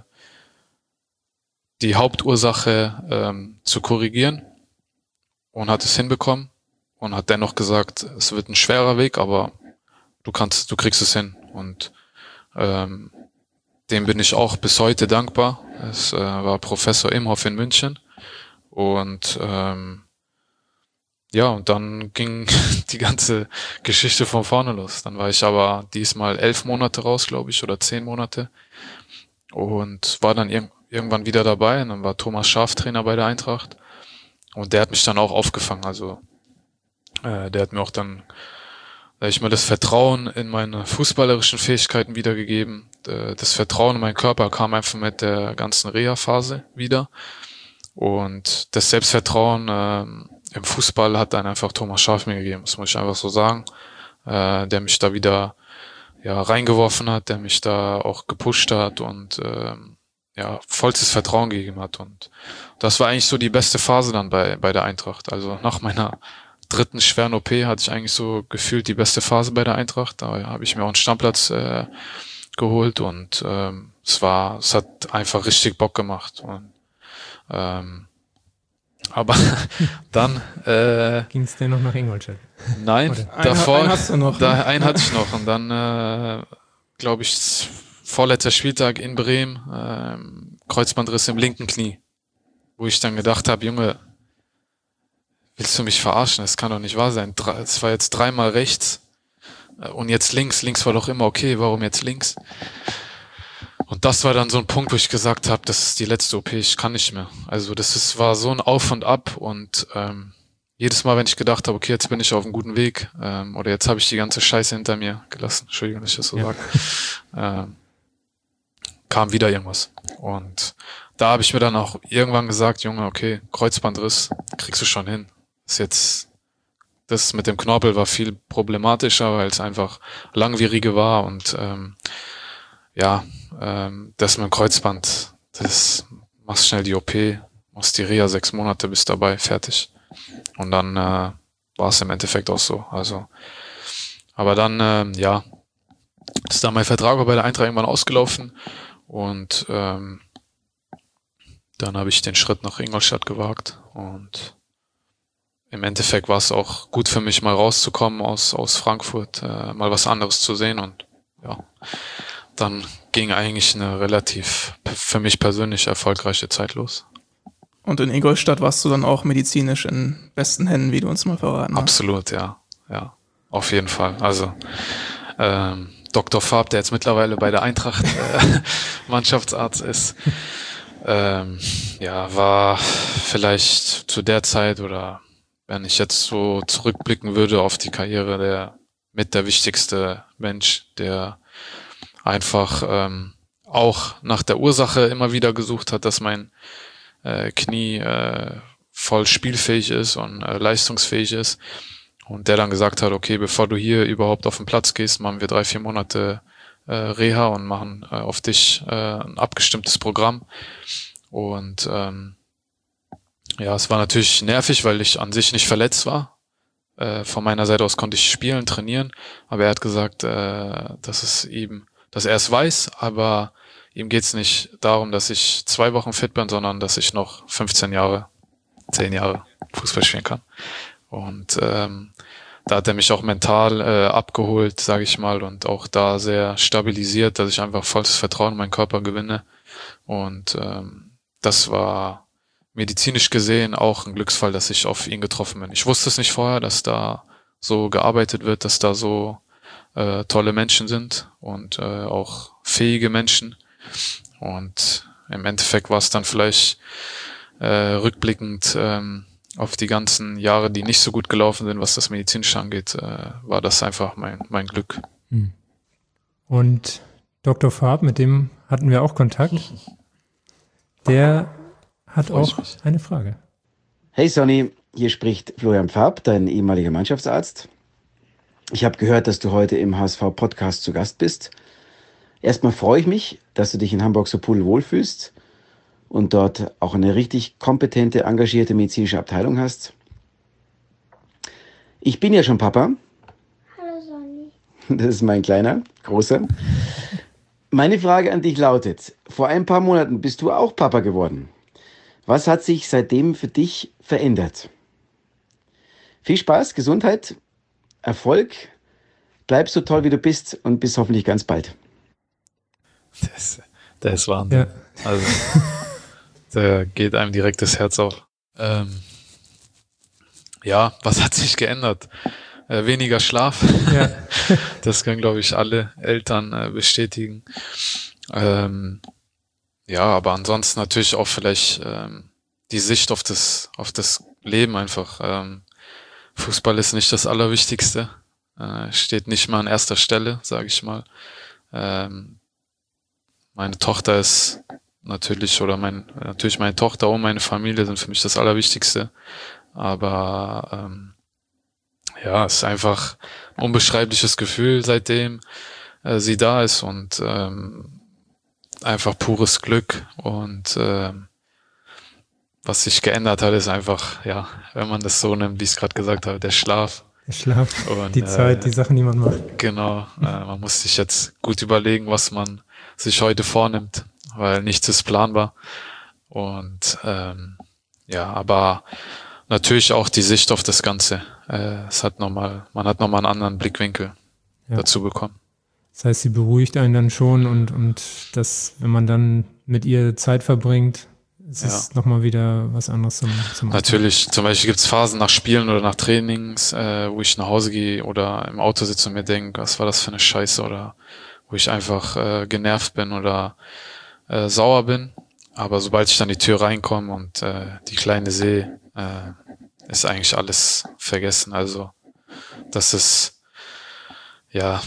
A: die Hauptursache ähm, zu korrigieren und hat es hinbekommen und hat dennoch gesagt, es wird ein schwerer Weg, aber du kannst, du kriegst es hin. Und ähm, dem bin ich auch bis heute dankbar. Es äh, war Professor Imhoff in München und ähm, ja, und dann ging die ganze Geschichte von vorne los. Dann war ich aber diesmal elf Monate raus, glaube ich, oder zehn Monate. Und war dann ir- irgendwann wieder dabei. Und dann war Thomas Schaaf Trainer bei der Eintracht. Und der hat mich dann auch aufgefangen. Also äh, der hat mir auch dann, sag ich mal, das Vertrauen in meine fußballerischen Fähigkeiten wiedergegeben. Äh, das Vertrauen in meinen Körper kam einfach mit der ganzen Reha-Phase wieder. Und das Selbstvertrauen äh, im Fußball hat dann einfach Thomas Schaaf mir gegeben, das muss ich einfach so sagen, äh, der mich da wieder ja reingeworfen hat, der mich da auch gepusht hat und äh, ja vollstes Vertrauen gegeben hat. Und das war eigentlich so die beste Phase dann bei bei der Eintracht. Also nach meiner dritten schweren O P hatte ich eigentlich so gefühlt die beste Phase bei der Eintracht. Da habe ich mir auch einen Stammplatz äh, geholt und ähm, es war, es hat einfach richtig Bock gemacht. Und ähm, aber dann äh,
D: ging es denn noch nach Ingolstadt?
A: Nein,
C: Oder?
A: davor,
C: einen hast du noch,
A: da,
C: ne?
A: einen hatte ich noch und dann äh, glaube ich vorletzter Spieltag in Bremen, ähm, Kreuzbandriss im linken Knie, wo ich dann gedacht habe, Junge, willst du mich verarschen? Das kann doch nicht wahr sein. Es war jetzt dreimal rechts äh, und jetzt links. Links war doch immer okay, warum jetzt links? Und das war dann so ein Punkt, wo ich gesagt habe, das ist die letzte O P, ich kann nicht mehr. Also das ist, war so ein Auf und Ab und ähm, jedes Mal, wenn ich gedacht habe, okay, jetzt bin ich auf einem guten Weg ähm, oder jetzt habe ich die ganze Scheiße hinter mir gelassen, Entschuldigung, dass ich das so ja. sage, ähm, kam wieder irgendwas. Und da habe ich mir dann auch irgendwann gesagt, Junge, okay, Kreuzbandriss, kriegst du schon hin. Ist jetzt, das mit dem Knorpel war viel problematischer, weil es einfach langwierige war und ähm, ja, ähm, das mit dem Kreuzband, das machst schnell die O P, machst die Reha sechs Monate, bist dabei, fertig. Und dann äh, war es im Endeffekt auch so. Also, aber dann, ähm, ja, ist dann mein Vertrag bei der Eintracht irgendwann ausgelaufen und ähm, dann habe ich den Schritt nach Ingolstadt gewagt und im Endeffekt war es auch gut für mich, mal rauszukommen aus, aus Frankfurt, äh, mal was anderes zu sehen und ja, dann ging eigentlich eine relativ für mich persönlich erfolgreiche Zeit los.
C: Und in Ingolstadt warst du dann auch medizinisch in besten Händen, wie du uns mal verraten hast.
A: Absolut, ja, ja, auf jeden Fall. Also ähm, Doktor Farb, der jetzt mittlerweile bei der Eintracht äh, Mannschaftsarzt ist, ähm, ja, war vielleicht zu der Zeit oder wenn ich jetzt so zurückblicken würde auf die Karriere, der mit der wichtigste Mensch, der einfach ähm, auch nach der Ursache immer wieder gesucht hat, dass mein äh, Knie äh, voll spielfähig ist und äh, leistungsfähig ist. Und der dann gesagt hat, okay, bevor du hier überhaupt auf den Platz gehst, machen wir drei, vier Monate äh, Reha und machen äh, auf dich äh, ein abgestimmtes Programm. Und ähm, ja, es war natürlich nervig, weil ich an sich nicht verletzt war. Äh, von meiner Seite aus konnte ich spielen, trainieren, aber er hat gesagt, äh, dass es ihm, dass er es weiß, aber ihm geht's nicht darum, dass ich zwei Wochen fit bin, sondern dass ich noch fünfzehn Jahre, zehn Jahre Fußball spielen kann. Und ähm, da hat er mich auch mental äh, abgeholt, sage ich mal, und auch da sehr stabilisiert, dass ich einfach volles Vertrauen in meinen Körper gewinne. Und ähm, das war medizinisch gesehen auch ein Glücksfall, dass ich auf ihn getroffen bin. Ich wusste es nicht vorher, dass da so gearbeitet wird, dass da so äh, tolle Menschen sind und äh, auch fähige Menschen. Und im Endeffekt war es dann vielleicht äh, rückblickend ähm, auf die ganzen Jahre, die nicht so gut gelaufen sind, was das Medizinische angeht, äh, war das einfach mein, mein Glück.
D: Und Doktor Farb, mit dem hatten wir auch Kontakt. Der hat auch eine Frage.
G: Hey Sonny, hier spricht Florian Farb, dein ehemaliger Mannschaftsarzt. Ich habe gehört, dass du heute im H S V-Podcast zu Gast bist. Erstmal freue ich mich, dass du dich in Hamburg so pudelwohl fühlst und dort auch eine richtig kompetente, engagierte medizinische Abteilung hast. Ich bin ja schon Papa.
H: Hallo Sonny.
G: Das ist mein kleiner, großer. Meine Frage an dich lautet, vor ein paar Monaten bist du auch Papa geworden. Was hat sich seitdem für dich verändert? Viel Spaß, Gesundheit, Erfolg. Bleib so toll, wie du bist und bis hoffentlich ganz bald.
A: Das, das ist Wahnsinn.
D: Ja.
A: Also, da geht einem direkt das Herz auf. Ähm, ja, was hat sich geändert? Äh, weniger Schlaf.
D: Ja.
A: Das können, glaube ich, alle Eltern äh, bestätigen. Ähm, ja, aber ansonsten natürlich auch vielleicht ähm, die Sicht auf das auf das Leben einfach. Ähm, Fußball ist nicht das Allerwichtigste. Äh, steht nicht mal an erster Stelle, sage ich mal. Ähm, meine Tochter ist natürlich, oder mein natürlich meine Tochter und meine Familie sind für mich das Allerwichtigste. Aber ähm, ja, es ist einfach ein unbeschreibliches Gefühl, seitdem äh, sie da ist und ähm, einfach pures Glück. Und ähm, was sich geändert hat, ist einfach, ja, wenn man das so nimmt, wie ich es gerade gesagt habe, der Schlaf.
D: Der Schlaf,
A: Und,
D: die Zeit,
A: äh,
D: die Sachen, die man macht.
A: Genau, äh, man muss sich jetzt gut überlegen, was man sich heute vornimmt, weil nichts ist planbar. Und ähm, ja, aber natürlich auch die Sicht auf das Ganze. Äh, es hat noch mal, man hat nochmal einen anderen Blickwinkel
D: Ja.
A: dazu bekommen.
D: Das heißt, sie beruhigt einen dann schon und, und das, wenn man dann mit ihr Zeit verbringt, ist
A: Ja.
D: es nochmal wieder was anderes zum, zum
A: Natürlich, zum Beispiel gibt es Phasen nach Spielen oder nach Trainings, äh, wo ich nach Hause gehe oder im Auto sitze und mir denke, was war das für eine Scheiße, oder wo ich einfach äh, genervt bin oder äh, sauer bin. Aber sobald ich dann die Tür reinkomme und äh, die Kleine sehe, äh, ist eigentlich alles vergessen. Also das ist ja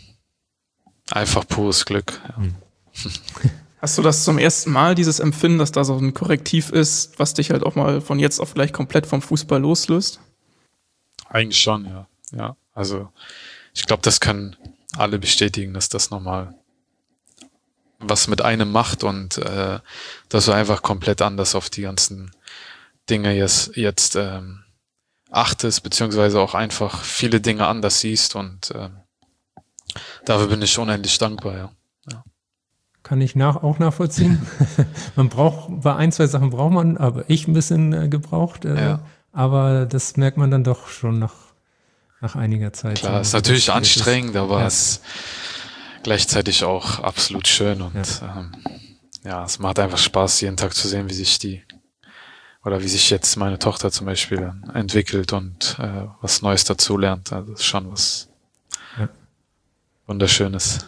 A: einfach pures Glück. Ja.
C: Hast du das zum ersten Mal, dieses Empfinden, dass da so ein Korrektiv ist, was dich halt auch mal von jetzt auf gleich komplett vom Fußball loslöst?
A: Eigentlich schon, ja. Ja, also ich glaube, das können alle bestätigen, dass das nochmal was mit einem macht und äh, dass du einfach komplett anders auf die ganzen Dinge jetzt, jetzt ähm, achtest, beziehungsweise auch einfach viele Dinge anders siehst und ähm, dafür bin ich unendlich dankbar, ja. ja.
D: kann ich nach, auch nachvollziehen. Man braucht, bei ein, zwei Sachen braucht man, aber ich ein bisschen äh, gebraucht. Äh, ja. Aber das merkt man dann doch schon nach, nach einiger Zeit.
A: Klar, so, ist natürlich das, anstrengend, das ist, aber ja. es ist gleichzeitig auch absolut schön und ja. Ähm, ja, es macht einfach Spaß, jeden Tag zu sehen, wie sich die oder wie sich jetzt meine Tochter zum Beispiel entwickelt und äh, was Neues dazu lernt. Also das ist schon was ja. Wunderschönes.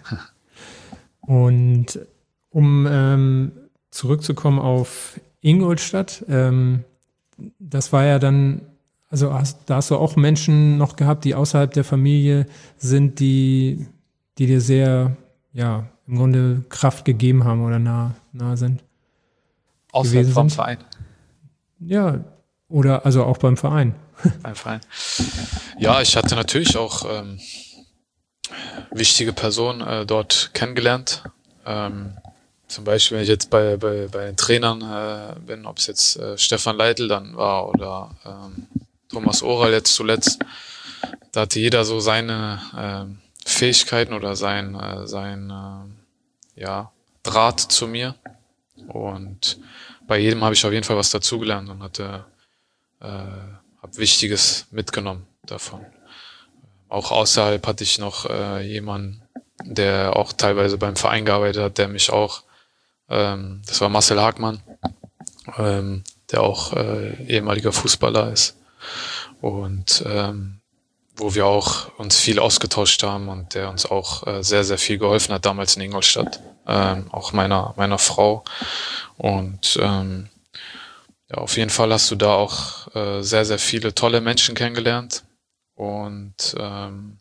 D: Und um ähm, zurückzukommen auf Ingolstadt, ähm, das war ja dann, also hast, da hast du auch Menschen noch gehabt, die außerhalb der Familie sind, die, die dir sehr, ja, im Grunde Kraft gegeben haben oder nah, nah sind.
A: Außerhalb vom Verein?
D: Ja, oder also auch beim Verein.
A: Beim Verein. Ja, ich hatte natürlich auch ähm, wichtige Personen äh, dort kennengelernt. Ähm, zum Beispiel, wenn ich jetzt bei, bei, bei den Trainern äh, bin, ob es jetzt äh, Stefan Leitl dann war oder ähm, Thomas Oral jetzt zuletzt, da hatte jeder so seine äh, Fähigkeiten oder sein, äh, sein äh, ja, Draht zu mir. Und bei jedem habe ich auf jeden Fall was dazugelernt und hatte äh, habe Wichtiges mitgenommen davon. Auch außerhalb hatte ich noch äh, jemanden, der auch teilweise beim Verein gearbeitet hat, der mich auch, ähm, das war Marcel Hagmann, ähm, der auch äh, ehemaliger Fußballer ist und ähm, wo wir auch uns viel ausgetauscht haben und der uns auch äh, sehr, sehr viel geholfen hat damals in Ingolstadt, ähm, auch meiner meiner Frau. Und ähm, ja, auf jeden Fall hast du da auch äh, sehr, sehr viele tolle Menschen kennengelernt. Und ähm,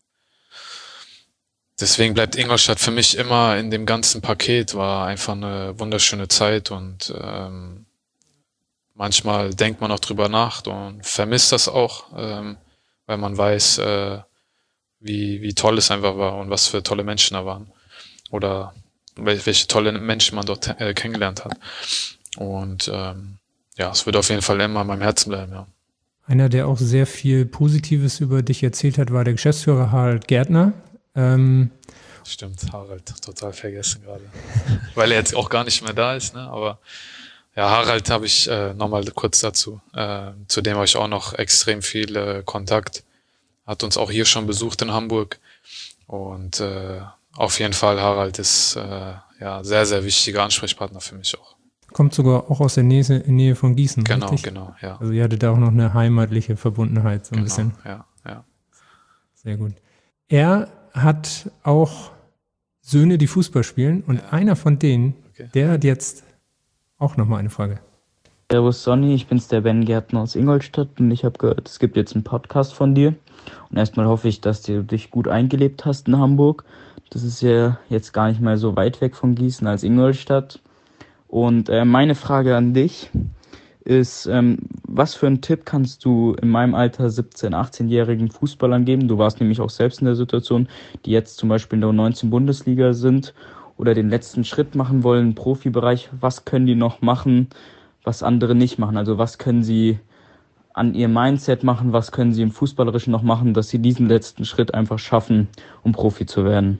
A: deswegen bleibt Ingolstadt für mich immer in dem ganzen Paket, war einfach eine wunderschöne Zeit und ähm, manchmal denkt man auch drüber nach und vermisst das auch, ähm, weil man weiß, äh, wie, wie toll es einfach war und was für tolle Menschen da waren oder welche tolle Menschen man dort äh, kennengelernt hat. Und ähm, ja, es wird auf jeden Fall immer in meinem Herzen bleiben, ja.
D: Einer, der auch sehr viel Positives über dich erzählt hat, war der Geschäftsführer Harald Gärtner. Ähm
A: Stimmt, Harald, total vergessen gerade. Weil er jetzt auch gar nicht mehr da ist, ne? Aber ja, Harald habe ich äh, nochmal kurz dazu. Äh, zu dem habe ich auch noch extrem viel äh, Kontakt. Hat uns auch hier schon besucht in Hamburg. Und äh, auf jeden Fall, Harald ist äh, ja sehr, sehr wichtiger Ansprechpartner für mich auch.
D: Kommt sogar auch aus der Nähe, Nähe von Gießen,
A: Genau,
D: richtig?
A: genau, ja.
D: Also ihr hattet da auch noch eine heimatliche Verbundenheit, so ein
A: genau,
D: bisschen.
A: Ja, ja.
D: Sehr gut. Er hat auch Söhne, die Fußball spielen und ja. einer von denen, okay. der hat jetzt auch nochmal eine Frage.
I: Servus Sonny, ich bin's, der Ben Gärtner aus Ingolstadt und ich habe gehört, es gibt jetzt einen Podcast von dir und erstmal hoffe ich, dass du dich gut eingelebt hast in Hamburg. Das ist ja jetzt gar nicht mal so weit weg von Gießen als Ingolstadt. Und äh, meine Frage an dich ist, ähm, was für einen Tipp kannst du in meinem Alter siebzehn-, achtzehnjährigen Fußballern geben? Du warst nämlich auch selbst in der Situation, die jetzt zum Beispiel in der U neunzehn Bundesliga sind oder den letzten Schritt machen wollen im Profibereich. Was können die noch machen, was andere nicht machen? Also was können sie an ihrem Mindset machen, was können sie im Fußballerischen noch machen, dass sie diesen letzten Schritt einfach schaffen, um Profi zu werden?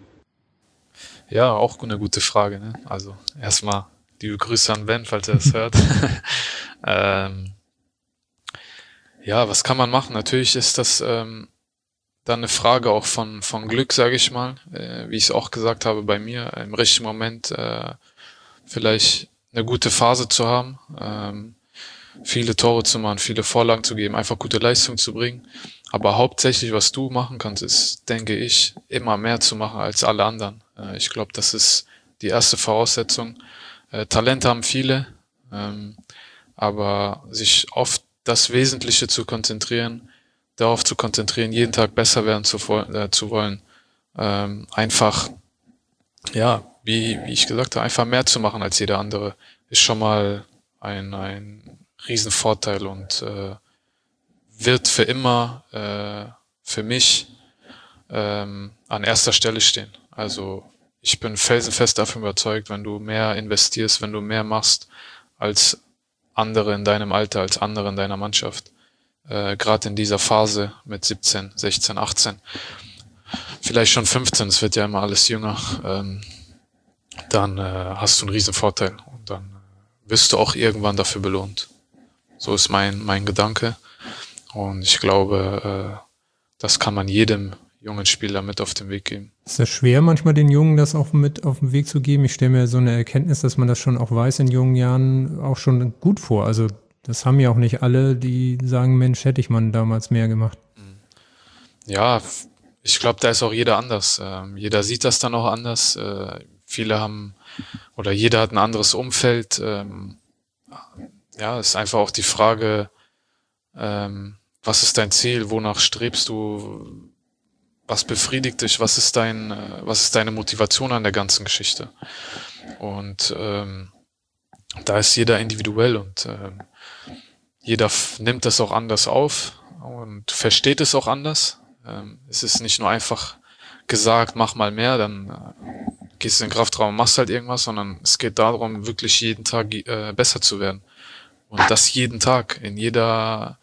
A: Ja, auch eine gute Frage, ne? Also erstmal liebe Grüße an Ben, falls er das hört. ähm, ja, was kann man machen? Natürlich ist das ähm, dann eine Frage auch von von Glück, sage ich mal. Äh, wie ich es auch gesagt habe, bei mir im richtigen Moment äh, vielleicht eine gute Phase zu haben, ähm, viele Tore zu machen, viele Vorlagen zu geben, einfach gute Leistung zu bringen. Aber hauptsächlich, was du machen kannst, ist, denke ich, immer mehr zu machen als alle anderen. Äh, ich glaube, das ist die erste Voraussetzung. Äh, Talente haben viele, ähm, aber sich auf das Wesentliche zu konzentrieren, darauf zu konzentrieren, jeden Tag besser werden zu, äh, zu wollen, ähm, einfach, ja, wie, wie ich gesagt habe, einfach mehr zu machen als jeder andere, ist schon mal ein, ein Riesenvorteil und äh, wird für immer äh, für mich ähm, an erster Stelle stehen. Also ich bin felsenfest davon überzeugt, wenn du mehr investierst, wenn du mehr machst als andere in deinem Alter, als andere in deiner Mannschaft, äh, gerade in dieser Phase mit siebzehn, sechzehn, achtzehn, vielleicht schon fünfzehn, es wird ja immer alles jünger, ähm, dann äh, hast du einen riesen Vorteil und dann äh, wirst du auch irgendwann dafür belohnt. So ist mein mein Gedanke und ich glaube, äh, das kann man jedem jungen Spieler mit auf den Weg geben.
D: Ist das schwer, manchmal den Jungen das auch mit auf den Weg zu geben? Ich stelle mir so eine Erkenntnis, dass man das schon auch weiß in jungen Jahren, auch schon gut vor. Also das haben ja auch nicht alle, die sagen, Mensch, hätte ich mal damals mehr gemacht.
A: Ja, ich glaube, da ist auch jeder anders. Ähm, jeder sieht das dann auch anders. Äh, viele haben, oder jeder hat ein anderes Umfeld. Ähm, ja, ist einfach auch die Frage, ähm, was ist dein Ziel? Wonach strebst du? Was befriedigt dich? Was ist dein, äh, was ist deine Motivation an der ganzen Geschichte? Und ähm, da ist jeder individuell und ähm, jeder f- nimmt das auch anders auf und versteht es auch anders. Ähm, es ist nicht nur einfach gesagt, mach mal mehr, dann äh, gehst du in den Kraftraum und machst halt irgendwas, sondern es geht darum, wirklich jeden Tag äh, besser zu werden. Und das jeden Tag, in jeder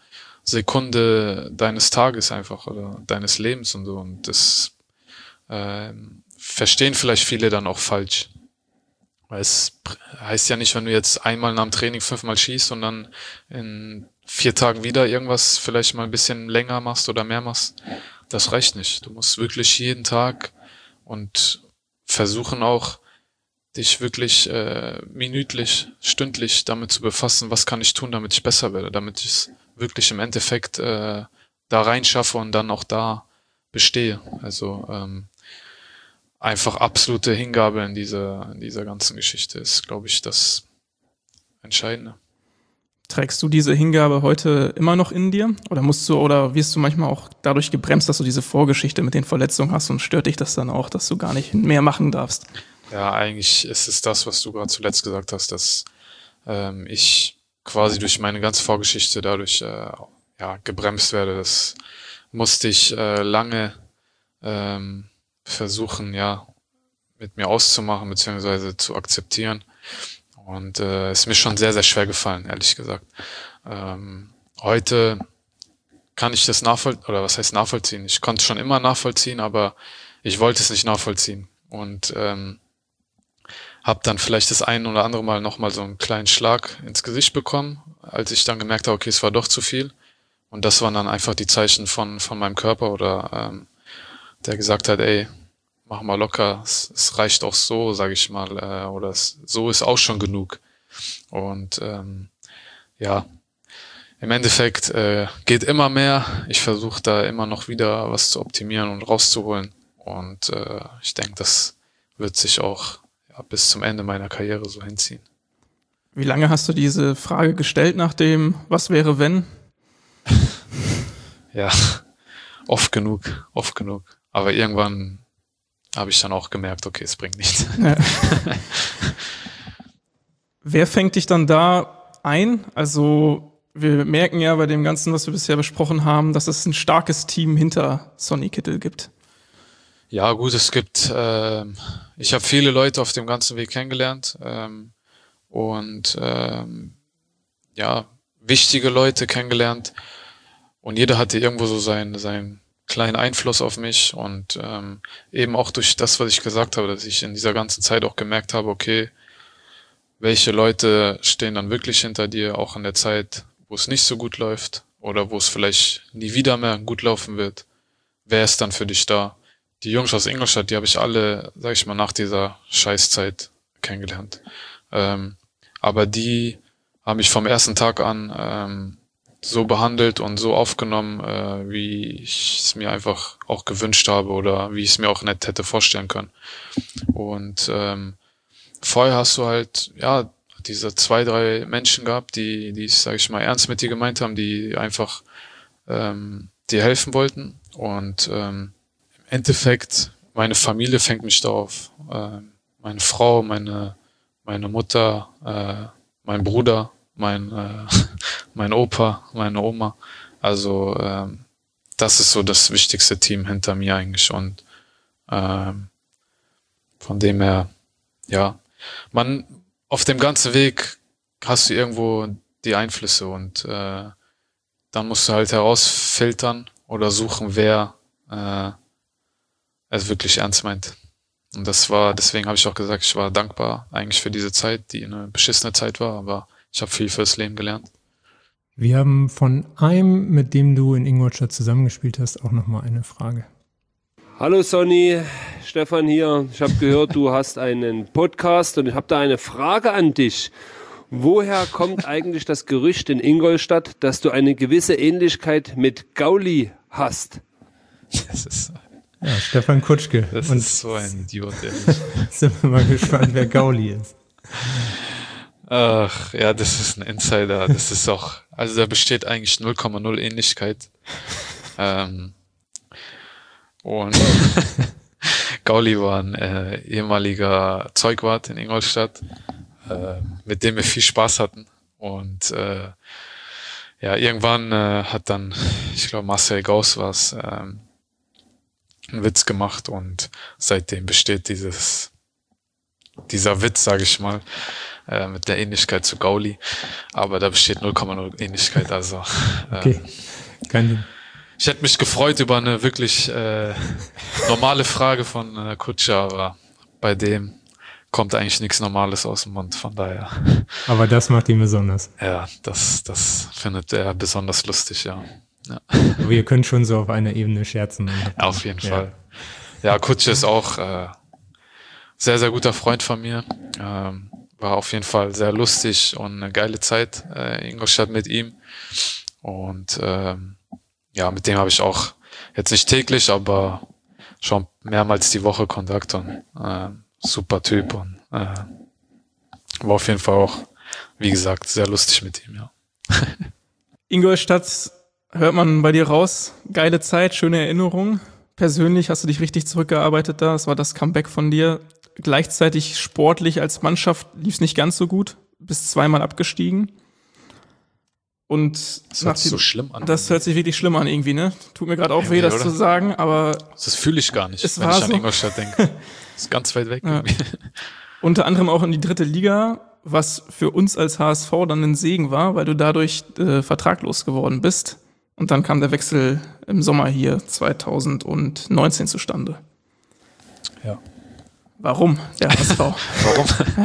A: Sekunde deines Tages einfach oder deines Lebens und so. Und das äh, verstehen vielleicht viele dann auch falsch. Weil es heißt ja nicht, wenn du jetzt einmal nach dem Training fünfmal schießt und dann in vier Tagen wieder irgendwas vielleicht mal ein bisschen länger machst oder mehr machst. Das reicht nicht. Du musst wirklich jeden Tag und versuchen auch, dich wirklich äh, minütlich, stündlich damit zu befassen, was kann ich tun, damit ich besser werde, damit ich es wirklich im Endeffekt äh, da reinschaffe und dann auch da bestehe. Also ähm, einfach absolute Hingabe in dieser, in dieser ganzen Geschichte ist, glaube ich, das Entscheidende.
C: Trägst du diese Hingabe heute immer noch in dir? Oder musst du, oder wirst du manchmal auch dadurch gebremst, dass du diese Vorgeschichte mit den Verletzungen hast und stört dich das dann auch, dass du gar nicht mehr machen darfst?
A: Ja, eigentlich ist es das, was du gerade zuletzt gesagt hast, dass ähm, ich quasi durch meine ganze Vorgeschichte dadurch äh, ja, gebremst werde. Das musste ich äh, lange ähm, versuchen, ja, mit mir auszumachen, beziehungsweise zu akzeptieren. Und äh, ist mir schon sehr, sehr schwer gefallen, ehrlich gesagt. Ähm, heute kann ich das nachvollziehen, oder was heißt nachvollziehen? Ich konnte es schon immer nachvollziehen, aber ich wollte es nicht nachvollziehen. Und ähm, habe dann vielleicht das ein oder andere Mal nochmal so einen kleinen Schlag ins Gesicht bekommen, als ich dann gemerkt habe, okay, es war doch zu viel. Und das waren dann einfach die Zeichen von von meinem Körper oder ähm, der gesagt hat, ey, mach mal locker, es, es reicht auch so, sage ich mal, äh, oder es, so ist auch schon genug. Und ähm, ja, im Endeffekt äh, geht immer mehr. Ich versuche da immer noch wieder was zu optimieren und rauszuholen. Und äh, ich denke, das wird sich auch ja, bis zum Ende meiner Karriere so hinziehen.
C: Wie lange hast du diese Frage gestellt nach dem Was wäre wenn?
A: Ja, oft genug, oft genug. Aber irgendwann habe ich dann auch gemerkt, okay, es bringt nichts.
C: Ja. Wer fängt dich dann da ein? Also wir merken ja bei dem Ganzen, was wir bisher besprochen haben, dass es ein starkes Team hinter Sonny Kittel gibt.
A: Ja, gut, es gibt, ähm, ich habe viele Leute auf dem ganzen Weg kennengelernt ähm, und ähm, ja, wichtige Leute kennengelernt und jeder hatte irgendwo so seinen, seinen kleinen Einfluss auf mich und ähm, eben auch durch das, was ich gesagt habe, dass ich in dieser ganzen Zeit auch gemerkt habe, okay, welche Leute stehen dann wirklich hinter dir, auch in der Zeit, wo es nicht so gut läuft oder wo es vielleicht nie wieder mehr gut laufen wird. Wer ist dann für dich da? Die Jungs aus Ingolstadt, die habe ich alle, sag ich mal, nach dieser Scheißzeit kennengelernt. Ähm, aber die haben mich vom ersten Tag an ähm, so behandelt und so aufgenommen, äh, wie ich es mir einfach auch gewünscht habe oder wie ich es mir auch nicht hätte vorstellen können. Und ähm, vorher hast du halt, ja, diese zwei, drei Menschen gehabt, die, die es, sag ich mal, ernst mit dir gemeint haben, die einfach ähm, dir helfen wollten. Und ähm, im Endeffekt, meine Familie fängt mich da auf. Äh, meine Frau, meine, meine Mutter, äh, mein Bruder, mein, äh, mein Opa, meine Oma. Also ähm, das ist so das wichtigste Team hinter mir eigentlich. Und ähm, von dem her, ja, man auf dem ganzen Weg hast du irgendwo die Einflüsse und äh, dann musst du halt herausfiltern oder suchen, wer äh, es wirklich ernst meint. Und das war, deswegen habe ich auch gesagt, ich war dankbar eigentlich für diese Zeit, die eine beschissene Zeit war, aber ich habe viel fürs Leben gelernt.
D: Wir haben von einem, mit dem du in Ingolstadt zusammengespielt hast, auch nochmal eine Frage.
J: Hallo Sonny, Stefan hier. Ich habe gehört, du hast einen Podcast und ich habe da eine Frage an dich. Woher kommt eigentlich das Gerücht in Ingolstadt, dass du eine gewisse Ähnlichkeit mit Gauli hast?
A: Das ist,
D: ja, Stefan Kutschke.
A: Das
D: und
A: ist so ein Idiot, ehrlich.
D: Sind wir mal gespannt, wer Gauli ist.
A: Ach, ja, das ist ein Insider. Das ist auch, also da besteht eigentlich null Komma null Ähnlichkeit. Ähm, und Gauli war ein äh, ehemaliger Zeugwart in Ingolstadt, äh, mit dem wir viel Spaß hatten. Und äh, ja, irgendwann äh, hat dann, ich glaube Marcel Gauss war es, ähm, einen Witz gemacht und seitdem besteht dieses dieser Witz, sage ich mal, äh, mit der Ähnlichkeit zu Gauli, aber da besteht null Komma null Ähnlichkeit, also äh,
D: okay. Kein
A: ich hätte mich gefreut über eine wirklich äh, normale Frage von äh, Kutscher, aber bei dem kommt eigentlich nichts Normales aus dem Mund, von daher.
D: Aber das macht ihn besonders.
A: Ja, das das findet er besonders lustig, ja. Ja.
D: Aber ihr könnt schon so auf einer Ebene scherzen.
A: Auf jeden
D: ja.
A: Fall. Ja, Kutsche ist auch äh, sehr, sehr guter Freund von mir. Ähm, war auf jeden Fall sehr lustig und eine geile Zeit äh, in Ingolstadt mit ihm. Und ähm, ja, mit dem habe ich auch jetzt nicht täglich, aber schon mehrmals die Woche Kontakt und äh, super Typ und äh, war auf jeden Fall auch, wie gesagt, sehr lustig mit ihm, ja.
C: Ingolstadt hört man bei dir raus. Geile Zeit, schöne Erinnerung. Persönlich hast du dich richtig zurückgearbeitet da. Das war das Comeback von dir. Gleichzeitig sportlich als Mannschaft lief es nicht ganz so gut. Bist zweimal abgestiegen. Und
A: das hört sich so schlimm an.
C: Das hört sich wirklich schlimm an irgendwie, ne? Tut mir gerade auch
A: ja,
C: weh, das
A: oder?
C: zu sagen, aber
A: das fühle ich gar nicht,
C: es
A: wenn
C: war
A: ich an
C: so.
A: Ingolstadt denke. Das ist ganz weit weg.
C: Ja. Unter anderem auch in die dritte Liga, was für uns als H S V dann ein Segen war, weil du dadurch äh, vertraglos geworden bist. Und dann kam der Wechsel im Sommer hier zweitausendneunzehn zustande.
A: Ja.
C: Warum der H S V?
A: Warum?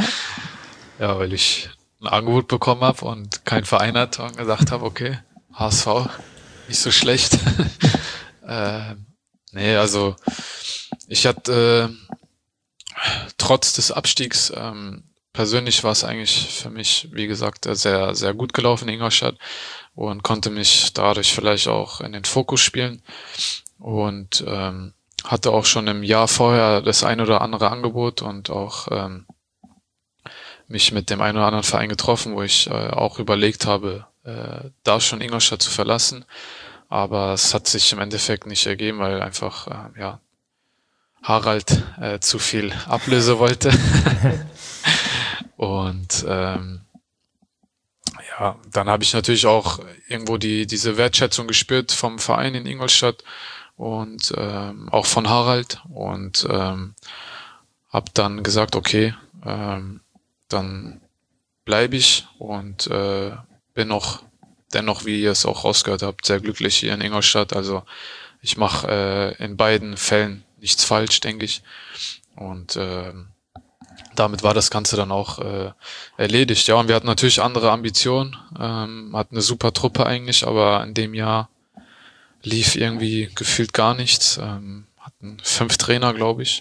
A: Ja, weil ich ein Angebot bekommen habe und kein Verein hat und gesagt habe, okay, H S V, nicht so schlecht. äh, nee, also ich hatte äh, trotz des Abstiegs, ähm, persönlich war es eigentlich für mich, wie gesagt, sehr, sehr gut gelaufen in Ingolstadt und konnte mich dadurch vielleicht auch in den Fokus spielen und ähm, hatte auch schon im Jahr vorher das ein oder andere Angebot und auch ähm, mich mit dem einen oder anderen Verein getroffen, wo ich äh, auch überlegt habe, äh, da schon Ingolstadt zu verlassen, aber es hat sich im Endeffekt nicht ergeben, weil einfach äh, ja Harald äh, zu viel Ablöse wollte. Und ähm, ja, dann habe ich natürlich auch irgendwo die diese Wertschätzung gespürt vom Verein in Ingolstadt und ähm, auch von Harald und ähm, habe dann gesagt, okay, ähm, dann bleibe ich und äh, bin noch dennoch, wie ihr es auch rausgehört habt, sehr glücklich hier in Ingolstadt. Also ich mache äh, in beiden Fällen nichts falsch, denke ich. Und äh, damit war das Ganze dann auch äh, erledigt. Ja, und wir hatten natürlich andere Ambitionen, ähm, hatten eine super Truppe eigentlich, aber in dem Jahr lief irgendwie gefühlt gar nichts. Ähm, hatten fünf Trainer, glaube ich.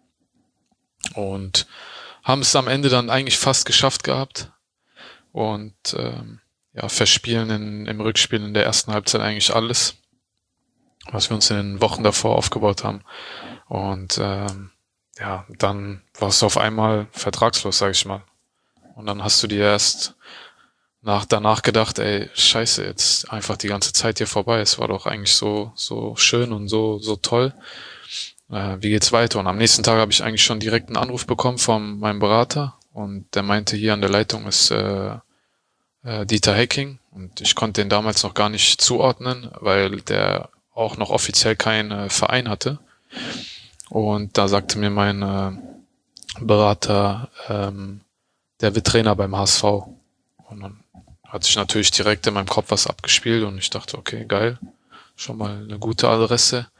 A: Und haben es am Ende dann eigentlich fast geschafft gehabt. Und ähm, ja, verspielen in, im Rückspiel in der ersten Halbzeit eigentlich alles, was wir uns in den Wochen davor aufgebaut haben. Und ähm, ja, dann warst du auf einmal vertragslos, sag ich mal. Und dann hast du dir erst nach danach gedacht, ey, scheiße, jetzt einfach die ganze Zeit hier vorbei. Es war doch eigentlich so so schön und so so toll. Äh, wie geht's weiter? Und am nächsten Tag habe ich eigentlich schon direkt einen Anruf bekommen von meinem Berater und der meinte, hier an der Leitung ist äh, äh, Dieter Hecking und ich konnte den damals noch gar nicht zuordnen, weil der auch noch offiziell keinen äh, Verein hatte. Und da sagte mir mein äh, Berater, ähm, der wird Trainer beim H S V. Und dann hat sich natürlich direkt in meinem Kopf was abgespielt und ich dachte, okay, geil, schon mal eine gute Adresse.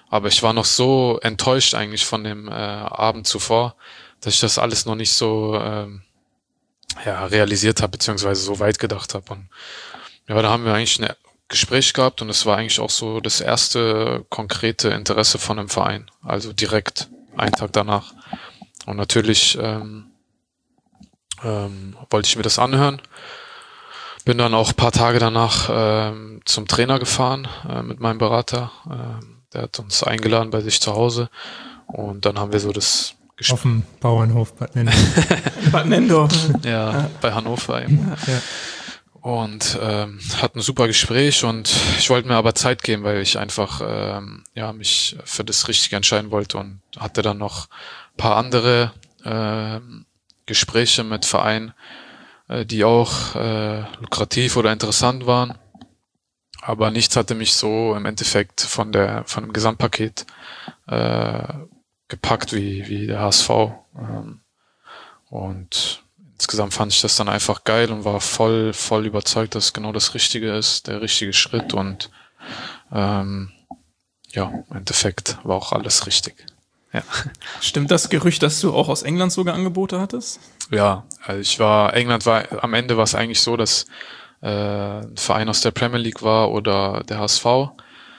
A: Aber ich war noch so enttäuscht eigentlich von dem äh, Abend zuvor, dass ich das alles noch nicht so ähm, ja, realisiert habe, beziehungsweise so weit gedacht habe. Und ja, da haben wir eigentlich ein Gespräch gehabt und es war eigentlich auch so das erste konkrete Interesse von einem Verein. Also direkt einen Tag danach. Und natürlich ähm, ähm, wollte ich mir das anhören. Bin dann auch ein paar Tage danach ähm, zum Trainer gefahren äh, mit meinem Berater. Ähm, der hat uns eingeladen bei sich zu Hause. Und dann haben wir so das Gespräch.
D: Auf dem Bauernhof Bad Nendorf.
C: Bad Nendorf.
A: Ja, ja, bei Hannover eben.
D: Ja.
A: Und ähm, hatten ein super Gespräch und ich wollte mir aber Zeit geben, weil ich einfach ähm, ja mich für das Richtige entscheiden wollte und hatte dann noch ein paar andere äh, Gespräche mit Vereinen, äh, die auch äh, lukrativ oder interessant waren. Aber nichts hatte mich so im Endeffekt von der von dem Gesamtpaket äh, gepackt wie wie der H S V. Ähm, und insgesamt fand ich das dann einfach geil und war voll voll überzeugt, dass es genau das Richtige ist, der richtige Schritt. Und ähm, ja, im Endeffekt war auch alles richtig. Ja.
C: Stimmt das Gerücht, dass du auch aus England sogar Angebote hattest?
A: Ja, also ich war, England war, am Ende war es eigentlich so, dass äh, ein Verein aus der Premier League war oder der H S V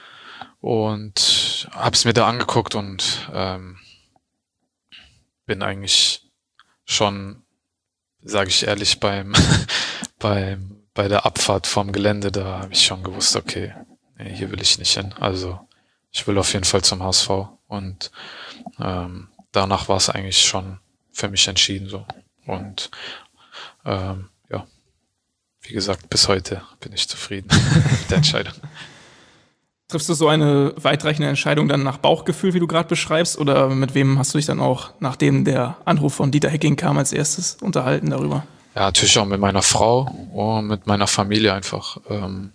A: und hab's mir da angeguckt und ähm, bin eigentlich schon, sage ich ehrlich, beim beim bei der Abfahrt vom Gelände, da habe ich schon gewusst, okay, nee, hier will ich nicht hin. Also ich will auf jeden Fall zum H S V und ähm, danach war es eigentlich schon für mich entschieden so. Und ähm, ja, wie gesagt, bis heute bin ich zufrieden mit der Entscheidung.
C: Triffst du so eine weitreichende Entscheidung dann nach Bauchgefühl, wie du gerade beschreibst, oder mit wem hast du dich dann auch, nachdem der Anruf von Dieter Hecking kam, als erstes unterhalten darüber?
A: Ja, natürlich auch mit meiner Frau und mit meiner Familie einfach. Ähm,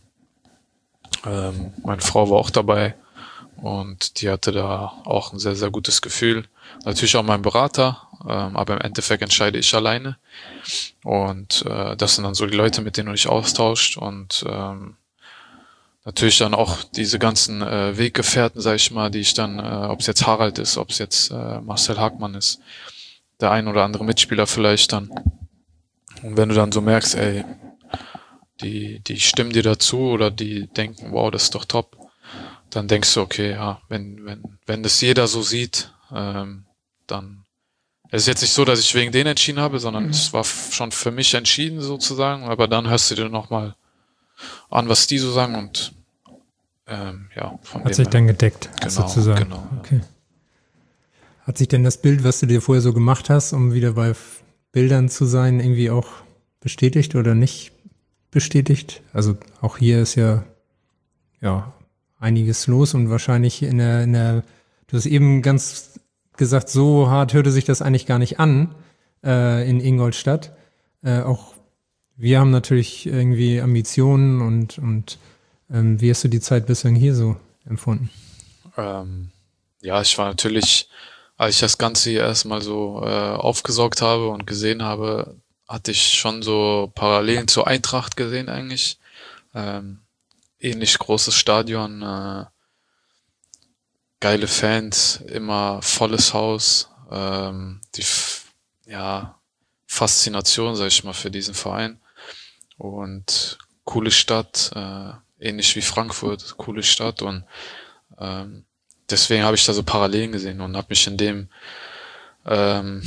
A: ähm, meine Frau war auch dabei und die hatte da auch ein sehr, sehr gutes Gefühl. Natürlich auch mein Berater, ähm, aber im Endeffekt entscheide ich alleine. Und äh, das sind dann so die Leute, mit denen du dich austauscht und ähm, natürlich dann auch diese ganzen äh, Weggefährten, sag ich mal, die ich dann, äh, ob es jetzt Harald ist, ob es jetzt äh, Marcel Hagmann ist, der ein oder andere Mitspieler vielleicht dann. Und wenn du dann so merkst, ey, die die stimmen dir dazu oder die denken, wow, das ist doch top, dann denkst du, okay, ja, wenn wenn wenn das jeder so sieht, ähm, dann es ist jetzt nicht so, dass ich wegen denen entschieden habe, sondern mhm. es war f- schon für mich entschieden sozusagen, aber dann hörst du dir nochmal an, was die so sagen und ähm, ja, von
D: Hat
A: dem
D: sich
A: her.
D: dann gedeckt,
A: Genau,
D: sozusagen.
A: genau.
D: Okay. Hat sich denn das Bild, was du dir vorher so gemacht hast, um wieder bei F- Bildern zu sein, irgendwie auch bestätigt oder nicht bestätigt? Also auch hier ist ja, ja einiges los und wahrscheinlich in der, in der, du hast eben ganz gesagt, so hart hörte sich das eigentlich gar nicht an äh, in Ingolstadt. Äh, auch wir haben natürlich irgendwie Ambitionen und, und ähm, wie hast du die Zeit bislang hier so empfunden?
A: Ähm, ja, ich war natürlich, als ich das Ganze hier erstmal so äh, aufgesaugt habe und gesehen habe, hatte ich schon so Parallelen zur Eintracht gesehen eigentlich. Ähm, ähnlich großes Stadion, äh, geile Fans, immer volles Haus, ähm, die f- ja Faszination, sag ich mal, für diesen Verein und coole Stadt, äh, ähnlich wie Frankfurt, coole Stadt und ähm, deswegen habe ich da so Parallelen gesehen und habe mich in dem ähm,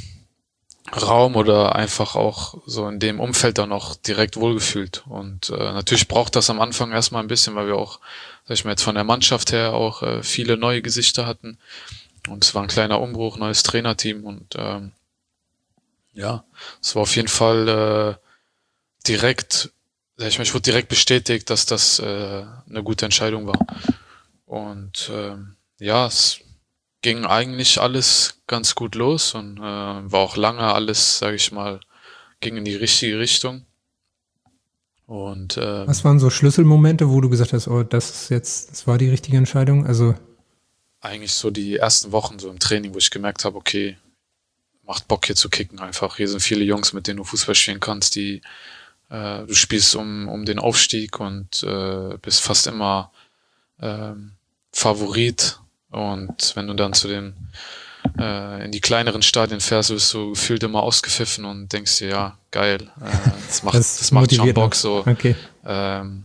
A: Raum oder einfach auch so in dem Umfeld dann auch direkt wohlgefühlt. Und äh, natürlich braucht das am Anfang erstmal ein bisschen, weil wir auch, sag ich mal, jetzt von der Mannschaft her auch äh, viele neue Gesichter hatten. Und es war ein kleiner Umbruch, neues Trainerteam und ähm, ja, es war auf jeden Fall äh, direkt, sag ich mal, ich wurde direkt bestätigt, dass das äh, eine gute Entscheidung war. Und ähm, ja, es ging eigentlich alles ganz gut los und äh, war auch lange alles, sage ich mal, ging in die richtige Richtung. Und ähm,
D: Was waren so Schlüsselmomente, wo du gesagt hast, oh, das ist jetzt, das war die richtige Entscheidung? Also
A: eigentlich so die ersten Wochen so im Training, wo ich gemerkt habe, okay, macht Bock hier zu kicken einfach. Hier sind viele Jungs, mit denen du Fußball spielen kannst, die äh, du spielst um um den Aufstieg und äh, bist fast immer ähm, Favorit Und wenn du dann zu den äh, in die kleineren Stadien fährst, wirst du gefühlt immer ausgepfiffen und denkst dir, ja, geil, äh, das macht, das, das macht schon Bock so.
D: Okay.
A: Ähm,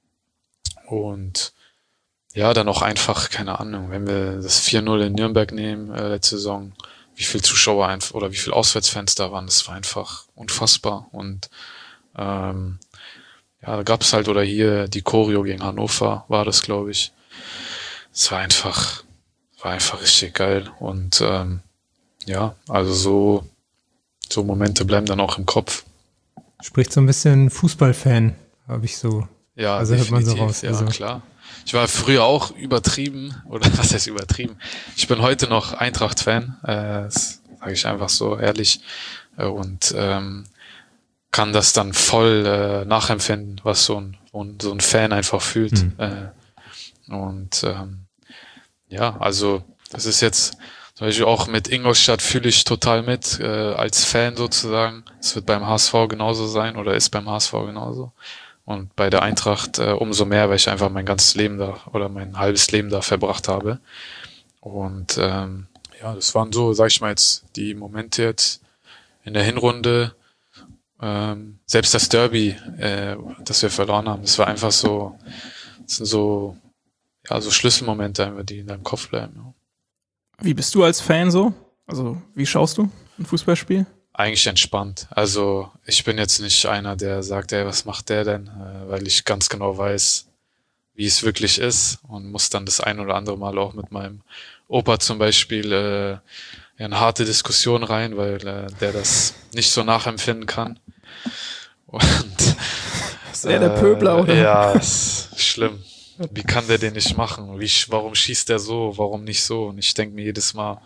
A: und ja, dann auch einfach, keine Ahnung, wenn wir das vier null in Nürnberg nehmen, äh, letzte Saison, wie viel Zuschauer einfach oder wie viel Auswärtsfans da waren, das war einfach unfassbar. Und ähm, ja, da gab es halt, oder hier die Choreo gegen Hannover war das, glaube ich. Es war einfach, war einfach richtig geil. Und ähm, ja, also so, so Momente bleiben dann auch im Kopf.
D: Spricht so ein bisschen Fußballfan, habe ich so.
A: Ja,
D: also hört man so raus.
A: Ja,
D: also.
A: Klar. Ich war früher auch übertrieben, oder was heißt übertrieben? Ich bin heute noch Eintracht-Fan, äh, das sage ich einfach so ehrlich, äh, und ähm, kann das dann voll äh, nachempfinden, was so ein, so ein Fan einfach fühlt. Mhm. Äh, und ähm, ja, also das ist jetzt zum Beispiel auch mit Ingolstadt fühle ich total mit, äh, als Fan sozusagen. Es wird beim H S V genauso sein oder ist beim H S V genauso. Und bei der Eintracht äh, umso mehr, weil ich einfach mein ganzes Leben da oder mein halbes Leben da verbracht habe. Und ähm, ja, das waren so, sag ich mal jetzt, die Momente jetzt in der Hinrunde. Ähm, selbst das Derby, äh, das wir verloren haben, das war einfach so, das sind so, ja, so Schlüsselmomente einfach, die in deinem Kopf bleiben. Ja.
C: Wie bist du als Fan so? Also wie schaust du ein Fußballspiel?
A: Eigentlich entspannt. Also ich bin jetzt nicht einer, der sagt, ey, was macht der denn? Äh, weil ich ganz genau weiß, wie es wirklich ist und muss dann das ein oder andere Mal auch mit meinem Opa zum Beispiel äh, in harte Diskussion rein, weil äh, der das nicht so nachempfinden kann. Und
C: ist er der Pöbler, oder?
A: Ja, ist schlimm. Wie kann der den nicht machen? Wie, warum schießt der so? Warum nicht so? Und ich denke mir jedes Mal,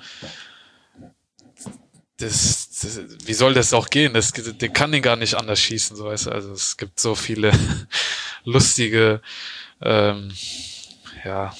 A: Das, das, wie soll das auch gehen? Das, der kann den gar nicht anders schießen, so weißt du. Also es gibt so viele lustige, ähm, ja,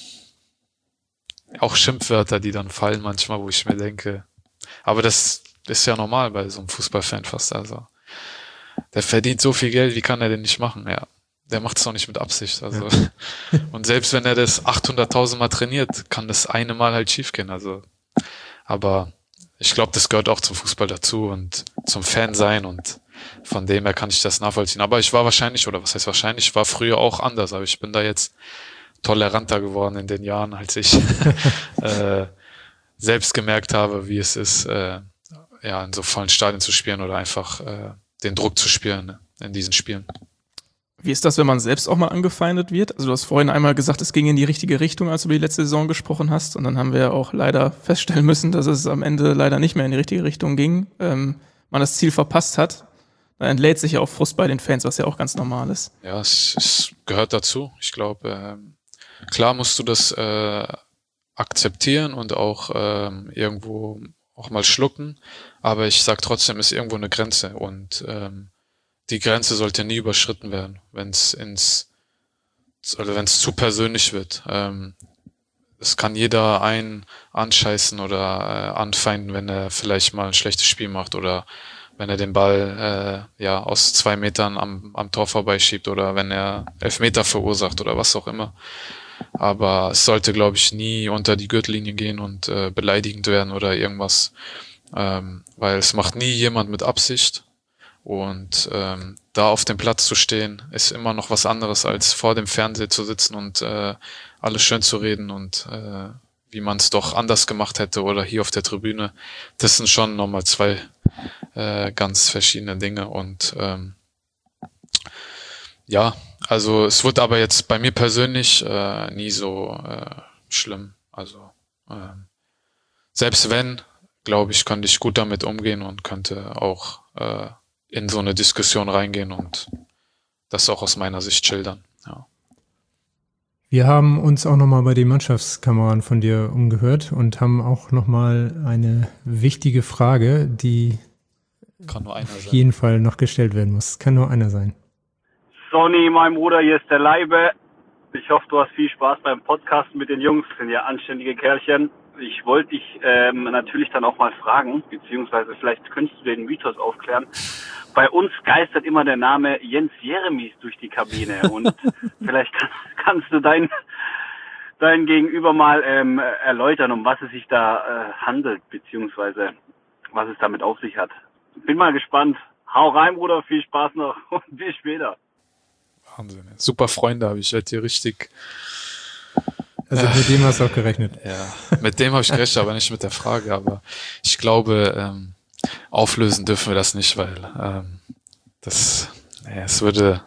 A: auch Schimpfwörter, die dann fallen manchmal, wo ich mir denke, aber das ist ja normal bei so einem Fußballfan fast. Also der verdient so viel Geld, wie kann er den nicht machen? Ja, der macht es doch nicht mit Absicht. Also ja. Und selbst wenn er das achthunderttausend Mal trainiert, kann das eine Mal halt schief gehen. Also, aber ich glaube, das gehört auch zum Fußball dazu und zum Fan sein und von dem her kann ich das nachvollziehen. Aber ich war wahrscheinlich, oder was heißt wahrscheinlich, ich war früher auch anders, aber ich bin da jetzt toleranter geworden in den Jahren, als ich äh, selbst gemerkt habe, wie es ist, äh, ja, in so vollen Stadien zu spielen oder einfach äh, den Druck zu spüren, ne, in diesen Spielen.
C: Wie ist das, wenn man selbst auch mal angefeindet wird? Also du hast vorhin einmal gesagt, es ging in die richtige Richtung, als du über die letzte Saison gesprochen hast. Und dann haben wir auch leider feststellen müssen, dass es am Ende leider nicht mehr in die richtige Richtung ging. Ähm, man das Ziel verpasst hat. Da entlädt sich ja auch Frust bei den Fans, was ja auch ganz normal ist.
A: Ja, es, es gehört dazu. Ich glaube, ähm, klar musst du das äh, akzeptieren und auch ähm, irgendwo auch mal schlucken. Aber ich sag trotzdem, ist irgendwo eine Grenze. Und ähm, die Grenze sollte nie überschritten werden, wenn es ins, oder wenn es zu persönlich wird. Ähm, es kann jeder einen anscheißen oder äh, anfeinden, wenn er vielleicht mal ein schlechtes Spiel macht oder wenn er den Ball äh, ja aus zwei Metern am, am Tor vorbeischiebt oder wenn er Elfmeter verursacht oder was auch immer. Aber es sollte, glaube ich, nie unter die Gürtellinie gehen und äh, beleidigend werden oder irgendwas, ähm, weil es macht nie jemand mit Absicht. Und ähm, da auf dem Platz zu stehen, ist immer noch was anderes, als vor dem Fernseher zu sitzen und äh, alles schön zu reden und äh, wie man es doch anders gemacht hätte oder hier auf der Tribüne. Das sind schon nochmal zwei äh, ganz verschiedene Dinge. Und ähm, ja, also es wird aber jetzt bei mir persönlich äh, nie so äh, schlimm. Also äh, selbst wenn, glaube ich, könnte ich gut damit umgehen und könnte auch äh, in so eine Diskussion reingehen und das auch aus meiner Sicht schildern. Ja.
D: Wir haben uns auch nochmal bei den Mannschaftskameraden von dir umgehört und haben auch nochmal eine wichtige Frage, die
A: Kann nur einer
D: auf
A: sein.
D: jeden Fall noch gestellt werden muss. Kann nur einer sein.
K: Sonny, mein Bruder, hier ist der Leibe. Ich hoffe, du hast viel Spaß beim Podcasten mit den Jungs. Sind ja anständige Kerlchen. Ich wollte dich ähm, natürlich dann auch mal fragen, beziehungsweise vielleicht könntest du den Mythos aufklären. Bei uns geistert immer der Name Jens Jeremies durch die Kabine und vielleicht kann, kannst du dein, dein Gegenüber mal ähm, erläutern, um was es sich da äh, handelt, beziehungsweise was es damit auf sich hat. Bin mal gespannt. Hau rein, Bruder, viel Spaß noch und bis später.
A: Wahnsinn. Super Freunde habe ich, werde hier richtig...
D: Also mit dem hast du auch gerechnet.
A: Ja, mit dem habe ich gerechnet, aber nicht mit der Frage. Aber ich glaube, ähm, auflösen dürfen wir das nicht, weil ähm, das, naja, es würde...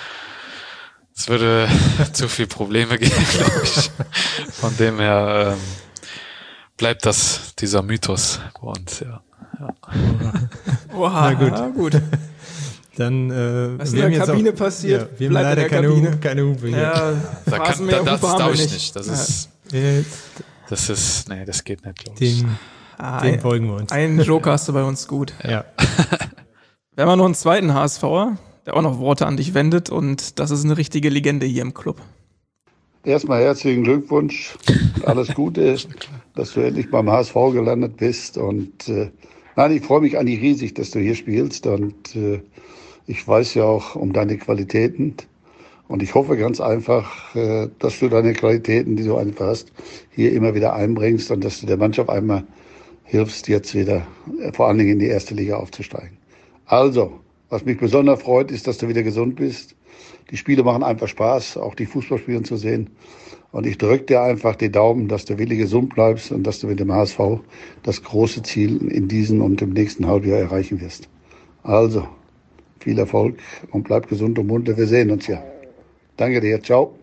A: Es würde zu viel Probleme geben, glaube ich. Von dem her ähm, bleibt das dieser Mythos bei uns, ja. ja.
C: Wow,
D: Na gut.
C: Na gut.
D: Dann, äh,
C: was in der Kabine
D: auch,
C: passiert,
D: ja, wir haben
C: bleibt
D: leider
C: in der
D: keine,
C: Kabine.
D: Hupe, keine Hupe hier.
C: Ja,
A: da kann, da, das
C: Hupe
A: darf ich
C: nicht.
A: nicht. Das
C: ja.
A: ist, das ist, nee, das geht nicht, glaube ich.
D: Dem,
C: ah,
D: dem folgen wir uns.
C: Einen Joker hast du bei uns gut.
D: Ja.
C: Wir haben noch einen zweiten HSVer, der auch noch Worte an dich wendet und das ist eine richtige Legende hier im Club.
L: Erstmal herzlichen Glückwunsch, alles Gute, dass du endlich beim H S V gelandet bist und äh, nein, ich freue mich eigentlich riesig, dass du hier spielst und äh, ich weiß ja auch um deine Qualitäten und ich hoffe ganz einfach, äh, dass du deine Qualitäten, die du einfach hast, hier immer wieder einbringst und dass du der Mannschaft einmal hilfst, jetzt wieder äh, vor allen Dingen in die erste Liga aufzusteigen. Also, was mich besonders freut, ist, dass du wieder gesund bist. Die Spiele machen einfach Spaß, auch die Fußballspiele zu sehen. Und ich drücke dir einfach die Daumen, dass du wirklich gesund bleibst und dass du mit dem H S V das große Ziel in diesem und im nächsten Halbjahr erreichen wirst. Also, viel Erfolg und bleib gesund und munter. Wir sehen uns ja. Danke dir. Ciao.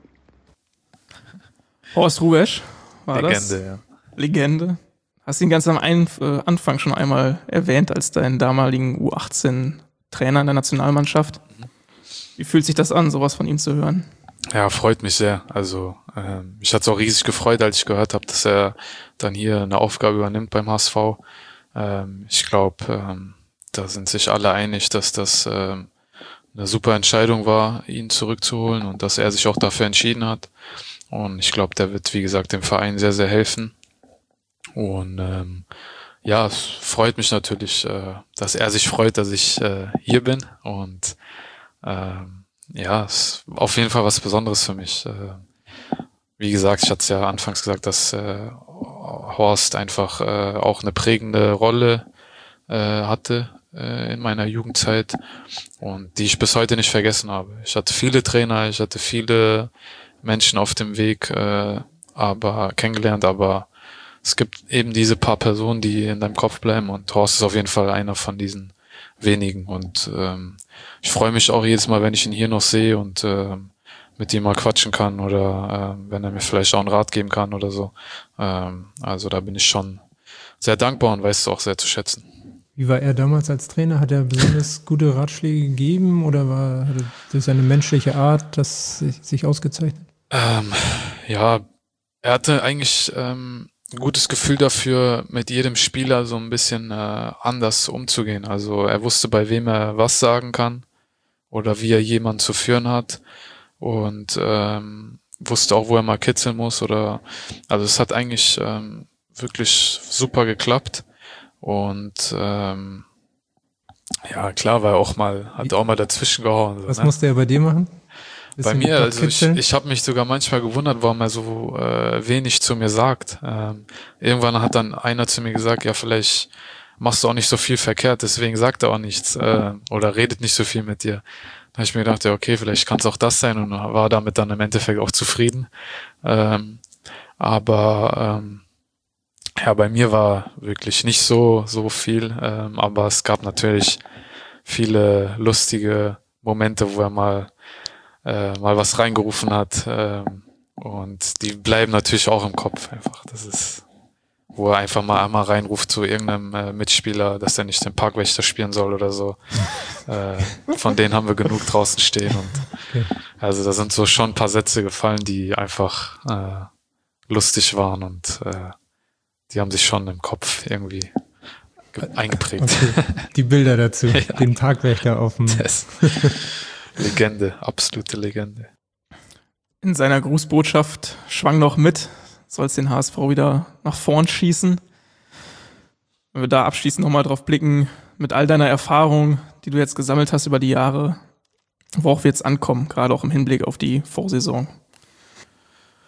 C: Horst Rubesch war
A: Legende,
C: das.
A: ja.
C: Legende. Hast ihn ganz am Einf- äh, Anfang schon einmal erwähnt als deinen damaligen U achtzehn-Trainer in der Nationalmannschaft. Wie fühlt sich das an, sowas von ihm zu hören?
A: Ja, freut mich sehr. Also ähm, mich hat's auch riesig gefreut, als ich gehört habe, dass er dann hier eine Aufgabe übernimmt beim H S V. Ähm, ich glaube, ähm, da sind sich alle einig, dass das ähm, eine super Entscheidung war, ihn zurückzuholen und dass er sich auch dafür entschieden hat. Und ich glaube, der wird, wie gesagt, dem Verein sehr, sehr helfen. Und ähm, ja, es freut mich natürlich, äh, dass er sich freut, dass ich äh, hier bin. Und ähm, ja, es ist auf jeden Fall was Besonderes für mich. Äh, wie gesagt, ich hatte es ja anfangs gesagt, dass äh, Horst einfach äh, auch eine prägende Rolle äh, hatte äh, in meiner Jugendzeit und die ich bis heute nicht vergessen habe. Ich hatte viele Trainer, ich hatte viele Menschen auf dem Weg äh, aber kennengelernt, aber es gibt eben diese paar Personen, die in deinem Kopf bleiben und Horst ist auf jeden Fall einer von diesen wenigen und ähm, ich freue mich auch jedes Mal, wenn ich ihn hier noch sehe und ähm, mit ihm mal quatschen kann oder ähm, wenn er mir vielleicht auch einen Rat geben kann oder so. Ähm, also da bin ich schon sehr dankbar und weiß es auch sehr zu schätzen.
D: Wie war er damals als Trainer? Hat er besonders gute Ratschläge gegeben oder war hat er durch seine menschliche Art das sich, sich ausgezeichnet?
A: Ähm, ja, er hatte eigentlich ähm, ein gutes Gefühl dafür, mit jedem Spieler so ein bisschen äh, anders umzugehen. Also er wusste, bei wem er was sagen kann oder wie er jemanden zu führen hat und ähm, wusste auch, wo er mal kitzeln muss. Oder also es hat eigentlich ähm, wirklich super geklappt und ähm, ja klar, war er auch mal, hat auch mal dazwischen gehauen. So,
D: was
A: ne?
D: musste er bei dir machen?
A: Bei mir, also ich, ich habe mich sogar manchmal gewundert, warum er so äh, wenig zu mir sagt. Ähm, irgendwann hat dann einer zu mir gesagt, ja, vielleicht machst du auch nicht so viel verkehrt, deswegen sagt er auch nichts äh, oder redet nicht so viel mit dir. Da habe ich mir gedacht, ja, okay, vielleicht kann es auch das sein und war damit dann im Endeffekt auch zufrieden. Ähm, aber ähm, ja, bei mir war wirklich nicht so so viel, ähm, aber es gab natürlich viele lustige Momente, wo er mal Äh, mal was reingerufen hat ähm, und die bleiben natürlich auch im Kopf einfach. Das ist, wo er einfach mal einmal reinruft zu irgendeinem äh, Mitspieler, dass er nicht den Parkwächter spielen soll oder so. äh, von denen haben wir genug draußen stehen und okay. Also da sind so schon ein paar Sätze gefallen, die einfach äh, lustig waren und äh, die haben sich schon im Kopf irgendwie eingeprägt.
D: Okay. Die Bilder dazu, ja. Den Parkwächter auf dem
A: das. Legende, absolute Legende.
C: In seiner Grußbotschaft schwang noch mit, soll es den H S V wieder nach vorn schießen. Wenn wir da abschließend nochmal drauf blicken, mit all deiner Erfahrung, die du jetzt gesammelt hast über die Jahre, worauf wir jetzt ankommen, gerade auch im Hinblick auf die Vorsaison.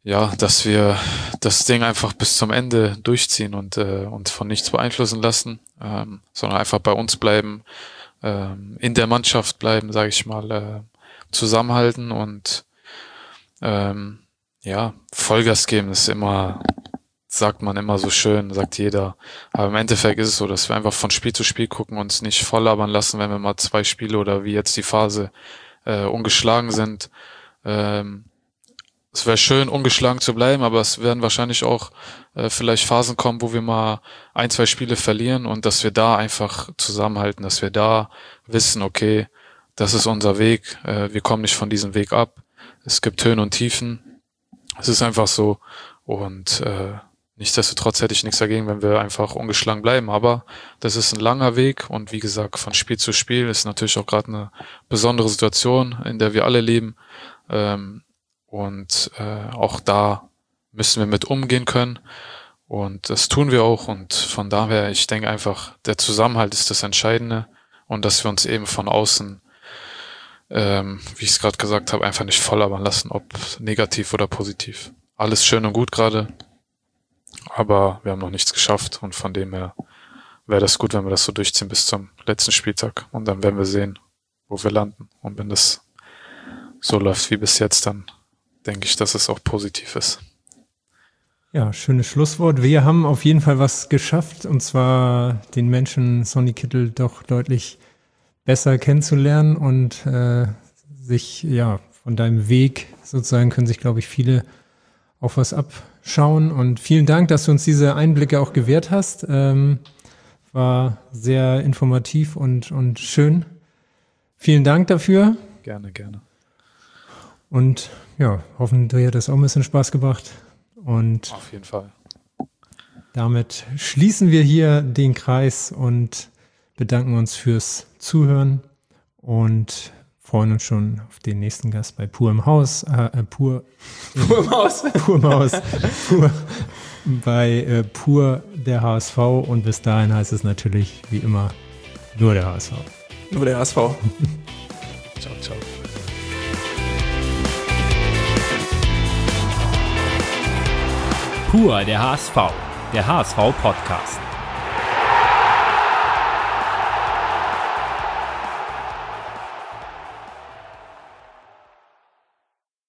A: ja, dass wir das Ding einfach bis zum Ende durchziehen und äh, uns von nichts beeinflussen lassen, ähm, sondern einfach bei uns bleiben, ähm, in der Mannschaft bleiben, sage ich mal, äh, zusammenhalten und ähm, ja, Vollgas geben ist immer, sagt man immer so schön, sagt jeder. Aber im Endeffekt ist es so, dass wir einfach von Spiel zu Spiel gucken, uns nicht voll labern lassen, wenn wir mal zwei Spiele oder wie jetzt die Phase äh, ungeschlagen sind. Ähm, es wäre schön, ungeschlagen zu bleiben, aber es werden wahrscheinlich auch äh, vielleicht Phasen kommen, wo wir mal ein, zwei Spiele verlieren und dass wir da einfach zusammenhalten, dass wir da wissen, okay, das ist unser Weg, äh, wir kommen nicht von diesem Weg ab. Es gibt Höhen und Tiefen. Es ist einfach so und äh, nichtsdestotrotz hätte ich nichts dagegen, wenn wir einfach ungeschlagen bleiben, aber das ist ein langer Weg und wie gesagt, von Spiel zu Spiel ist natürlich auch gerade eine besondere Situation, in der wir alle leben ähm, und äh, auch da müssen wir mit umgehen können und das tun wir auch und von daher, ich denke einfach, der Zusammenhalt ist das Entscheidende und dass wir uns eben von außen Ähm, wie ich es gerade gesagt habe, einfach nicht voll labern lassen, ob negativ oder positiv. Alles schön und gut gerade, aber wir haben noch nichts geschafft und von dem her wäre das gut, wenn wir das so durchziehen bis zum letzten Spieltag und dann werden wir sehen, wo wir landen. Und wenn das so läuft wie bis jetzt, dann denke ich, dass es auch positiv ist.
D: Ja, schönes Schlusswort. Wir haben auf jeden Fall was geschafft und zwar den Menschen Sonny Kittel doch deutlich besser kennenzulernen und äh, sich, ja, von deinem Weg sozusagen können sich, glaube ich, viele auch was abschauen. Und vielen Dank, dass du uns diese Einblicke auch gewährt hast. Ähm, war sehr informativ und, und schön. Vielen Dank dafür.
A: Gerne, gerne.
D: Und ja, hoffentlich hat das auch ein bisschen Spaß gebracht. Und
A: auf jeden Fall.
D: Damit schließen wir hier den Kreis und bedanken uns fürs Zuhören und freuen uns schon auf den nächsten Gast bei Pur im Haus. Äh, Pur,
C: Pur im Haus.
D: Pur im Haus. Pur, bei äh, Pur der H S V und bis dahin heißt es natürlich wie immer nur der H S V.
C: Nur der H S V.
A: Ciao, ciao.
B: Pur der H S V, der H S V Podcast.